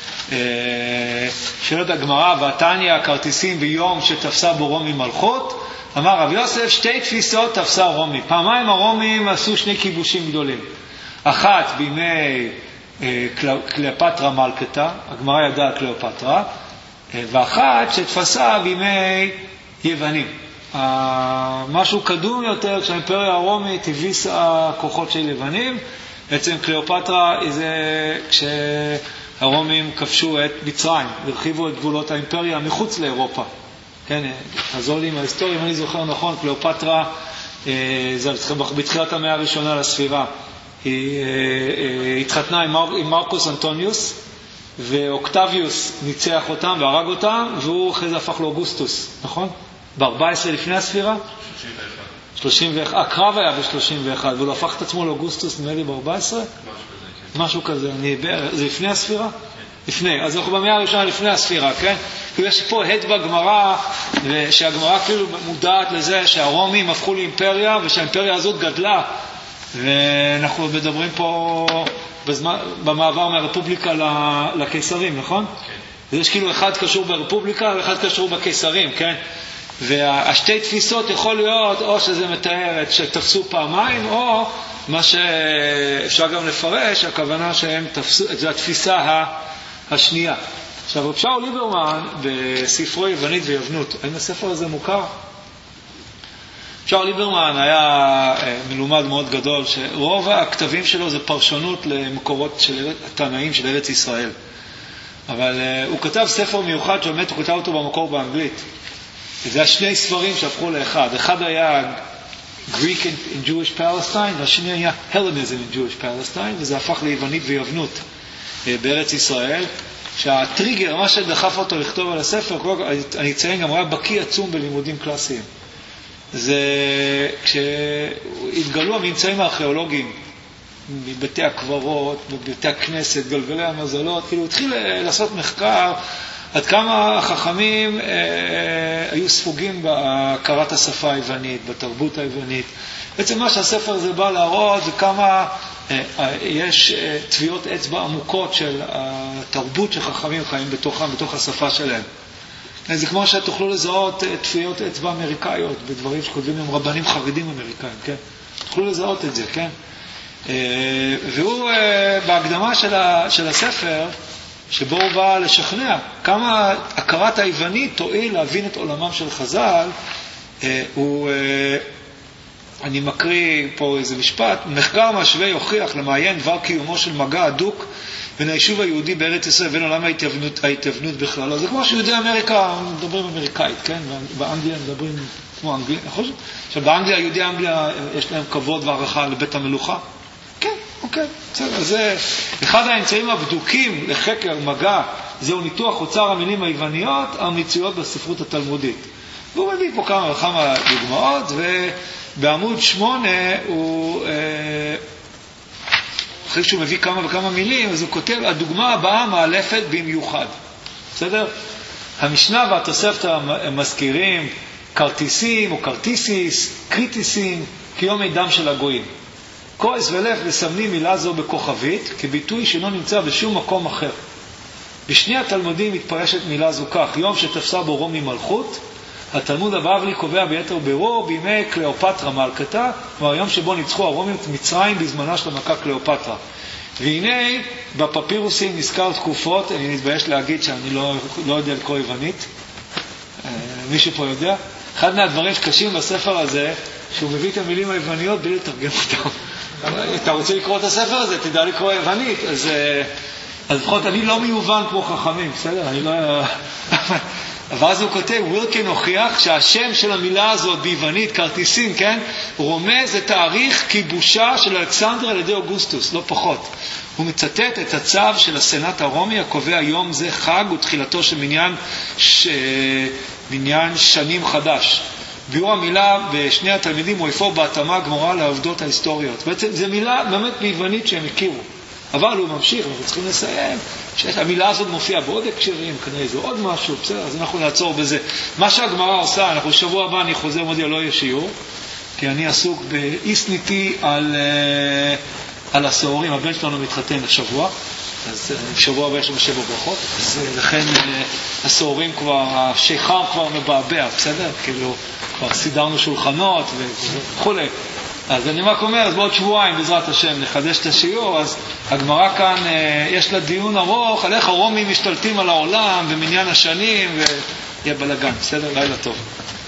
שאלות הגמרא, והתניא הכרטיסים ביום שתפסה בו רומי מלכות, אמר רב יוסף, שתי תפיסות תפסה רומי. פעמיים הרומים עשו שני כיבושים גדולים. אחת בימי קליאופטרה מלכתה, הגמרא ידעה קליאופטרה, ואחת שתפסה בימי יוונים. משהו קדום יותר, כשהאימפריה הרומית הביסה כוחות של יוונים, בעצם קליאופטרה זה כשהרומים כבשו את מצרים, הרחיבו את גבולות האימפריה מחוץ לאירופה. כן, תעזור לי עם ההיסטוריה, אם אני זוכר נכון, קליאופטרה, זה בתחילת המאה הראשונה לספירה, היא התחתנה עם מרקוס אנטוניוס, ואוקטביוס ניצח אותם והרג אותם, והוא אחרי זה הפך לאוגוסטוס, נכון? ב-ארבע עשרה לפני הספירה? שלושים ואחת. הקרב היה ב-שלושים ואחת, והוא הפך את עצמו לאוגוסטוס, נראה לי ב-ארבע עשרה? משהו כזה. אני, זה לפני הספירה? לפני. אז אנחנו במאה הראשונה לפני הספירה, כן? יש פה הד בגמרא, שהגמרא כאילו מודעת לזה שהרומים הפכו לאימפריה, ושהאימפריה הזאת גדלה. ואנחנו מדברים פה בזמן, במעבר מהרפובליקה לקיסרים, נכון? כן. יש כאילו אחד קשור ברפובליקה ואחד קשור בקיסרים, כן? והשתי תפיסות יכול להיות או שזה מתאר שתפסו פעמיים, או מה שאפשר גם לפרש, הכוונה שהם תפסו, זה התפיסה השנייה. עכשיו, רב שאול ליברמן בספרו יוונית ויבנות, האם הספר הזה מוכר? שאול ליברמן היה מלומד מאוד גדול, שרוב הכתבים שלו זה פרשנות למקורות של התנאים של ארץ ישראל. אבל הוא כתב ספר מיוחד שבאמת הוא כתב אותו במקור באנגלית. זה היה שני ספרים שהפכו לאחד. אחד היה Greek in Jewish Palestine, והשני היה Hellenism in Jewish Palestine, וזה הפך ליוונית ויבנות בארץ ישראל. שהטריגר, מה שדחף אותו לכתוב על הספר, אני אציין גם, הוא היה בקיא עצום בלימודים קלאסיים. זה כשהתגלו הממצאים הארכיאולוגיים מבתי הקברות, מבתי הכנסת, גלגלי המזלות, כאילו התחיל לעשות מחקר עד כמה החכמים אה, היו ספוגים בהכרת השפה היוונית, בתרבות היוונית. בעצם מה שהספר הזה בא להראות זה כמה אה, אה, יש אה, טביעות אצבע עמוקות של התרבות שחכמים חיים בתוכם, בתוך השפה שלהם. זה כמו שתוכלו לזהות אה, טביעות אצבע אמריקאיות בדברים שכותבים עם רבנים חרדים אמריקאים, כן? תוכלו לזהות את זה, כן? אה, והוא אה, בהקדמה של, ה, של הספר, שבו הוא בא לשכנע כמה הכרת היוונית תועיל להבין את עולמם של חז"ל. הוא, אני מקריא פה איזה משפט, מחקר משווה יוכיח למעיין דבר קיומו של מגע הדוק בין היישוב היהודי בארץ ישראל ובין עולם ההתייוונות, ההתייוונות בכלל. זה כמו שיהודי אמריקה מדברים אמריקאית, כן? באנגליה מדברים כמו אנגליה, נכון? עכשיו באנגליה, יהודי אנגליה יש להם כבוד והערכה לבית המלוכה. כן, אוקיי, בסדר. זה אחד האמצעים הבדוקים לחקר מגע, זהו ניתוח אוצר המילים היווניות המצויות בספרות התלמודית. והוא מביא פה כמה וכמה דוגמאות, ובעמוד שמונה הוא, אחרי שהוא מביא כמה וכמה מילים, אז הוא כותב, הדוגמה הבאה מאלפת במיוחד. בסדר? המשנה והתוספתא מזכירים קרטיסים או קרטיסיס, קריטיסים, כיומי דם של הגויים. כועס ולף מסמנים מילה זו בכוכבית, כביטוי שאינו נמצא בשום מקום אחר. בשני התלמודים מתפרשת מילה זו כך, יום שתפסה בו רומי מלכות, התלמוד הבבלי קובע ביתר בירור בימי קליאופטרה מלכתה, והיום שבו ניצחו הרומים את מצרים בזמנה של המלכה קליאופטרה. והנה בפפירוסים נזכר תקופות, אני מתבייש להגיד שאני לא, לא יודע לקרוא יוונית, מישהו פה יודע? אחד מהדברים שקשים בספר הזה, שהוא מביא את המילים היווניות בלי לתרגם אותם. אתה רוצה לקרוא את הספר הזה, תדע לקרוא יוונית, אז, אז לפחות אני לא מיובן כמו חכמים, בסדר? אני לא... אבל אז הוא כותב, ווילקין הוכיח שהשם של המילה הזאת ביוונית, קרטיסין, כן? רומז את תאריך כיבושה של אלכסנדר על ידי אוגוסטוס, לא פחות. הוא מצטט את הצו של הסנאט הרומי, הקובע יום זה חג ותחילתו של מניין, ש... מניין שנים חדש. ביאור המילה בשני התלמידים הוא אפוא בהתאמה גמורה לעובדות ההיסטוריות. בעצם זו מילה באמת ביוונית שהם הכירו. אבל הוא ממשיך, אנחנו צריכים לסיים, שהמילה הזאת מופיעה בעוד הקשרים, כנראה זה עוד משהו, בסדר, אז אנחנו נעצור בזה. מה שהגמרא עושה, אנחנו שבוע הבא, אני חוזר מודיע, לא יהיה שיעור, כי אני עסוק באיסניתי על, על הסעורים, הבן שלנו מתחתן השבוע, אז שבוע הבא יש לנו שבע ברכות, אז לכן הסעורים כבר, השיכר כבר מבעבע, בסדר? כאילו, כבר סידרנו שולחנות וכו'. אז אני רק אומר, אז בעוד שבועיים בעזרת השם נחדש את השיעור. אז הגמרא כאן יש לה דיון ארוך על איך הרומים משתלטים על העולם במניין השנים ויהיה בלגן. בסדר? לילה טוב.